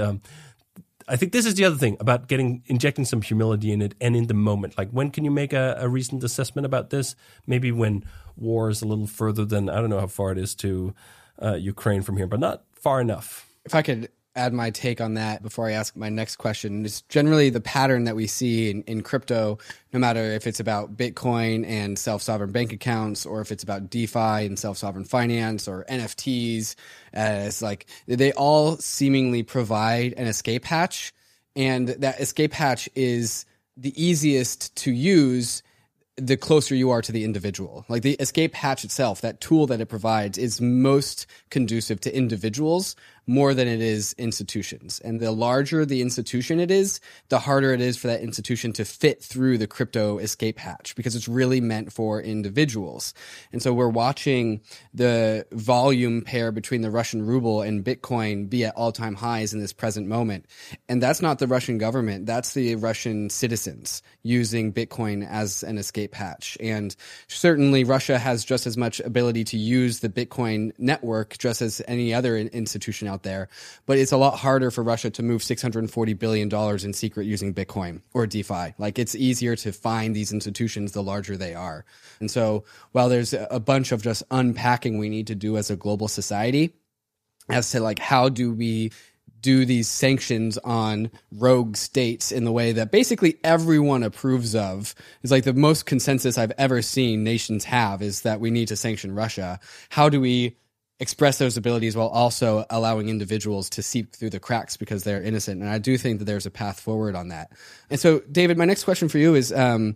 I think this is the other thing about injecting some humility in it and in the moment. Like, when can you make a recent assessment about this? Maybe when war is a little further than, I don't know how far it is to Ukraine from here, but not far enough. If I could add my take on that before I ask my next question, it's generally the pattern that we see in crypto, no matter if it's about Bitcoin and self-sovereign bank accounts, or if it's about DeFi and self-sovereign finance or NFTs. It's like they all seemingly provide an escape hatch, and that escape hatch is the easiest to use the closer you are to the individual. Like the escape hatch itself, that tool that it provides, is most conducive to individuals more than it is institutions. And the larger the institution it is, the harder it is for that institution to fit through the crypto escape hatch, because it's really meant for individuals. And so we're watching the volume pair between the Russian ruble and Bitcoin be at all-time highs in this present moment. And that's not the Russian government. That's the Russian citizens using Bitcoin as an escape hatch. And certainly Russia has just as much ability to use the Bitcoin network just as any other institution out there. But it's a lot harder for Russia to move $640 billion in secret using Bitcoin or DeFi. Like, it's easier to find these institutions the larger they are. And so while there's a bunch of just unpacking we need to do as a global society as to like, how do we do these sanctions on rogue states in the way that basically everyone approves of, is like the most consensus I've ever seen nations have, is that we need to sanction Russia. How do we express those abilities while also allowing individuals to seep through the cracks because they're innocent? And I do think that there's a path forward on that. And so, David, my next question for you is,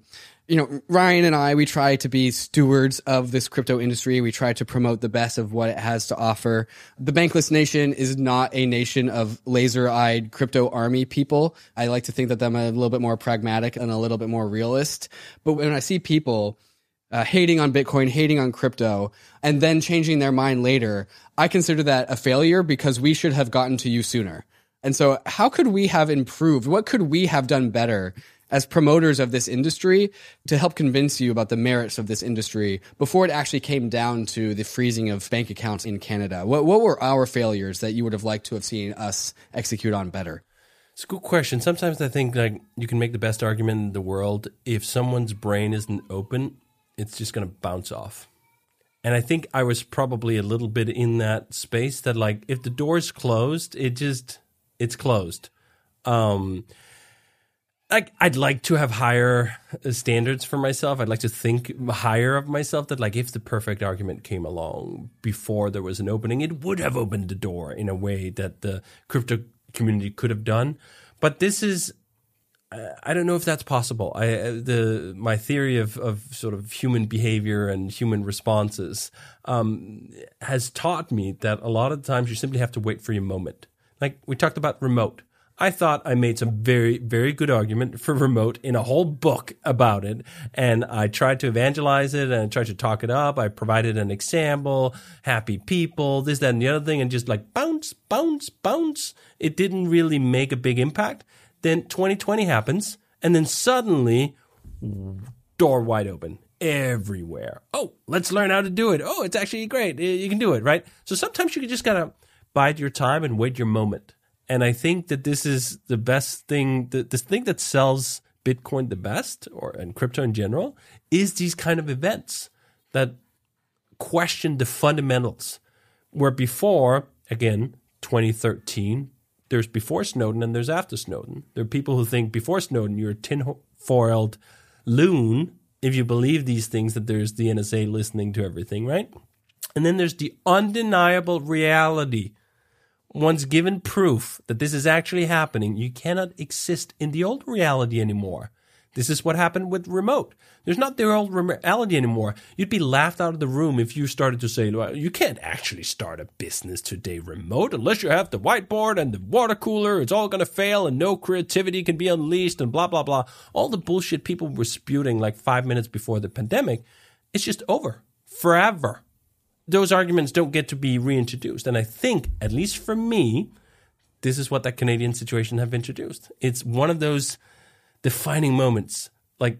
Ryan and I, we try to be stewards of this crypto industry. We try to promote the best of what it has to offer. The Bankless Nation is not a nation of laser-eyed crypto army people. I like to think that I'm a little bit more pragmatic and a little bit more realist. But when I see people hating on Bitcoin, hating on crypto, and then changing their mind later, I consider that a failure, because we should have gotten to you sooner. And so how could we have improved? What could we have done better as promoters of this industry to help convince you about the merits of this industry before it actually came down to the freezing of bank accounts in Canada? What were our failures that you would have liked to have seen us execute on better? It's a good question. Sometimes I think like you can make the best argument in the world. If someone's brain isn't open, it's just going to bounce off. And I think I was probably a little bit in that space that, like, if the door's closed, it's closed. I'd like to have higher standards for myself. I'd like to think higher of myself, that like if the perfect argument came along before there was an opening, it would have opened the door in a way that the crypto community could have done. But this is, I don't know if that's possible. My theory of sort of human behavior and human responses has taught me that a lot of times you simply have to wait for your moment. Like we talked about remote. I thought I made some very, very good argument for remote in a whole book about it. And I tried to evangelize it and I tried to talk it up. I provided an example, happy people, this, that, and the other thing, and just like bounce, bounce, bounce. It didn't really make a big impact. Then 2020 happens, and then suddenly, door wide open everywhere. Oh, let's learn how to do it. Oh, it's actually great. You can do it, right? So sometimes you just got to bide your time and wait your moment. And I think that this is the best thing, this thing that sells Bitcoin the best, and crypto in general, is these kind of events that question the fundamentals. Where before, again, 2013, there's before Snowden and there's after Snowden. There are people who think before Snowden you're a tin-foiled loon if you believe these things, that there's the NSA listening to everything, right? And then there's the undeniable reality. Once given proof that this is actually happening, you cannot exist in the old reality anymore. This is what happened with remote. There's not the old reality anymore. You'd be laughed out of the room if you started to say, well, you can't actually start a business today remote unless you have the whiteboard and the water cooler. It's all going to fail and no creativity can be unleashed and blah, blah, blah. All the bullshit people were spewing like 5 minutes before the pandemic, it's just over forever. Those arguments don't get to be reintroduced. And I think, at least for me, this is what that Canadian situation have introduced. It's one of those defining moments, like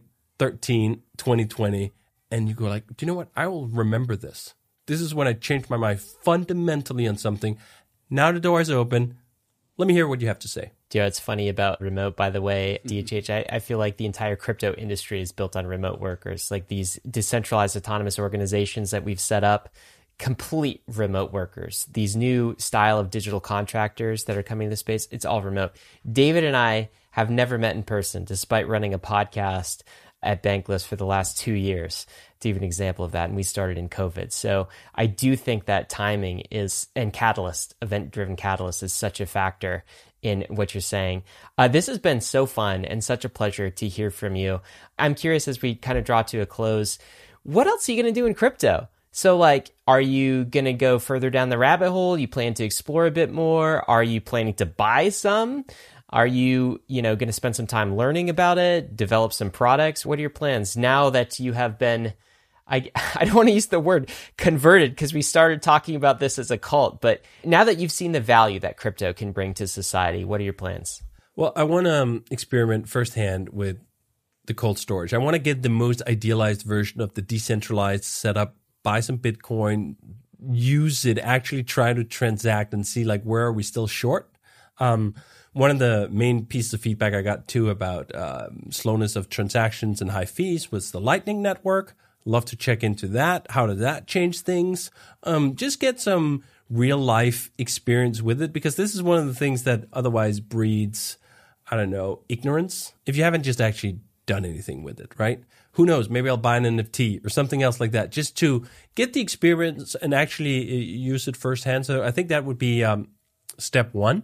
2020, and you go like, do you know what? I will remember this. This is when I changed my mind fundamentally on something. Now the door is open. Let me hear what you have to say. Do you know what's funny about remote, by the way, DHH? I feel like the entire crypto industry is built on remote workers, like these decentralized autonomous organizations that we've set up. Complete remote workers, these new style of digital contractors that are coming to the space, it's all remote. David and I have never met in person, despite running a podcast at Bankless for the last 2 years, to give an example of that. And we started in COVID. So I do think that timing is, and catalyst, event-driven catalyst is such a factor in what you're saying. This has been so fun and such a pleasure to hear from you. I'm curious, as we kind of draw to a close, what else are you going to do in crypto? So like, are you going to go further down the rabbit hole? You plan to explore a bit more? Are you planning to buy some? Are you, going to spend some time learning about it, develop some products? What are your plans now that you have been, I don't want to use the word converted because we started talking about this as a cult, but now that you've seen the value that crypto can bring to society, what are your plans? Well, I want to experiment firsthand with the cold storage. I want to get the most idealized version of the decentralized setup, buy some Bitcoin, use it, actually try to transact and see like where are we still short. One of the main pieces of feedback I got too about slowness of transactions and high fees was the Lightning Network. Love to check into that. How does that change things? Just get some real life experience with it, because this is one of the things that otherwise breeds, I don't know, ignorance. If you haven't just actually done anything with it, right? Who knows? Maybe I'll buy an NFT or something else like that, just to get the experience and actually use it firsthand. So I think that would be step one.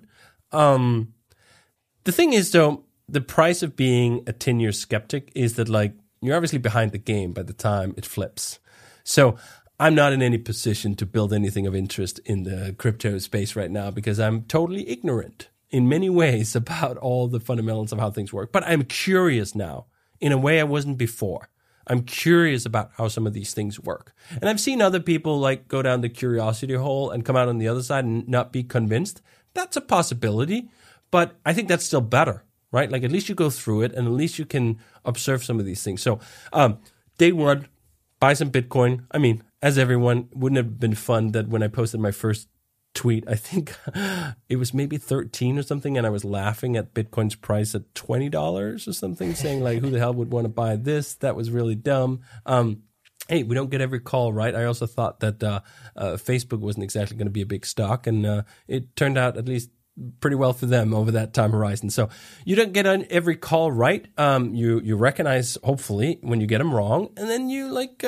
The thing is, though, the price of being a 10-year skeptic is that, like, you're obviously behind the game by the time it flips. So I'm not in any position to build anything of interest in the crypto space right now because I'm totally ignorant in many ways about all the fundamentals of how things work. But I'm curious now in a way I wasn't before. I'm curious about how some of these things work. And I've seen other people like go down the curiosity hole and come out on the other side and not be convinced. That's a possibility, but I think that's still better, right? Like at least you go through it and at least you can observe some of these things. So day one, buy some Bitcoin. I mean, as everyone, wouldn't it have been fun that when I posted my first tweet, I think it was maybe 13 or something, and I was laughing at Bitcoin's price at $20 or something, saying like, who the hell would want to buy this? That was really dumb. Hey, we don't get every call, right? I also thought that Facebook wasn't exactly going to be a big stock, and it turned out at least pretty well for them over that time horizon. So you don't get on every call right. You recognize, hopefully, when you get them wrong, and then you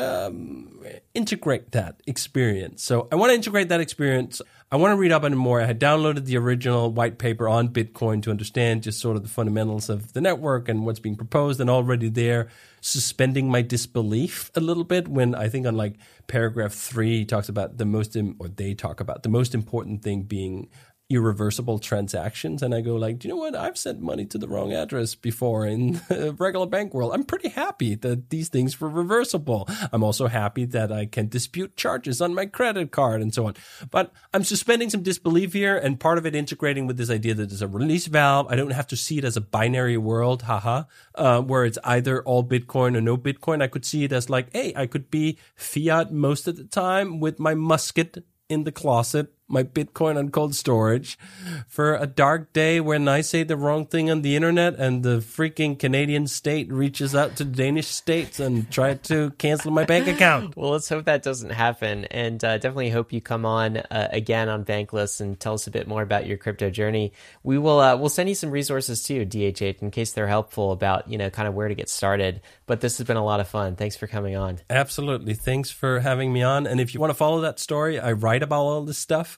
integrate that experience. So I want to integrate that experience. I want to read up on it more. I had downloaded the original white paper on Bitcoin to understand just sort of the fundamentals of the network and what's being proposed, and already there suspending my disbelief a little bit when I think on like paragraph 3, he talks about they talk about the most important thing being irreversible transactions. And I go like, do you know what? I've sent money to the wrong address before in the regular bank world. I'm pretty happy that these things were reversible. I'm also happy that I can dispute charges on my credit card and so on. But I'm suspending some disbelief here, and part of it integrating with this idea that there's a release valve. I don't have to see it as a binary world, where it's either all Bitcoin or no Bitcoin. I could see it as like, hey, I could be fiat most of the time with my musket in the closet, my Bitcoin on cold storage, for a dark day when I say the wrong thing on the internet and the freaking Canadian state reaches out to the Danish states and try to cancel my bank account. Well, let's hope that doesn't happen, and definitely hope you come on again on Bankless and tell us a bit more about your crypto journey. We will we'll send you some resources too, DHH, in case they're helpful about kind of where to get started. But this has been a lot of fun. Thanks for coming on. Absolutely. Thanks for having me on. And if you want to follow that story, I write about all this stuff.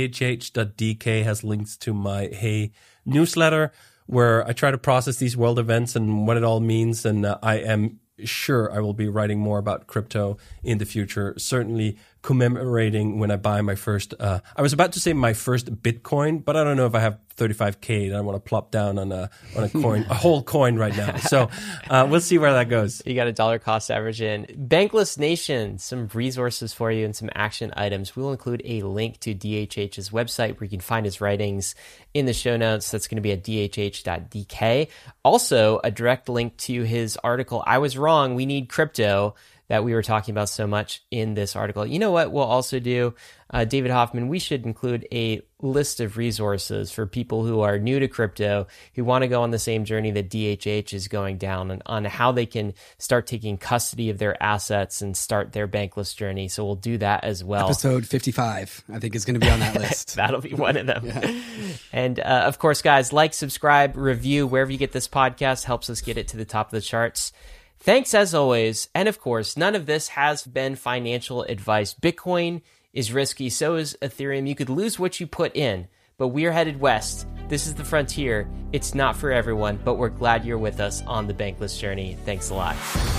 DHH.dk has links to my Hey newsletter where I try to process these world events and what it all means. And I am sure I will be writing more about crypto in the future, certainly commemorating when I buy my first, I was about to say my first Bitcoin, but I don't know if I have 35K that I want to plop down on a coin, a whole coin right now. So we'll see where that goes. You got a dollar cost average in. Bankless Nation, some resources for you and some action items. We will include a link to DHH's website where you can find his writings in the show notes. That's going to be at dhh.dk. Also, a direct link to his article, I Was Wrong, We Need Crypto, that we were talking about so much in this article. You know what we'll also do, David Hoffman, we should include a list of resources for people who are new to crypto, who want to go on the same journey that DHH is going down, and on how they can start taking custody of their assets and start their bankless journey. So we'll do that as well. Episode 55, I think, is going to be on that list. That'll be one of them. Yeah. And of course, guys, like, subscribe, review, wherever you get this podcast, helps us get it to the top of the charts. Thanks as always. And of course, none of this has been financial advice. Bitcoin is risky. So is Ethereum. You could lose what you put in, but we're headed west. This is the frontier. It's not for everyone, but we're glad you're with us on the Bankless journey. Thanks a lot.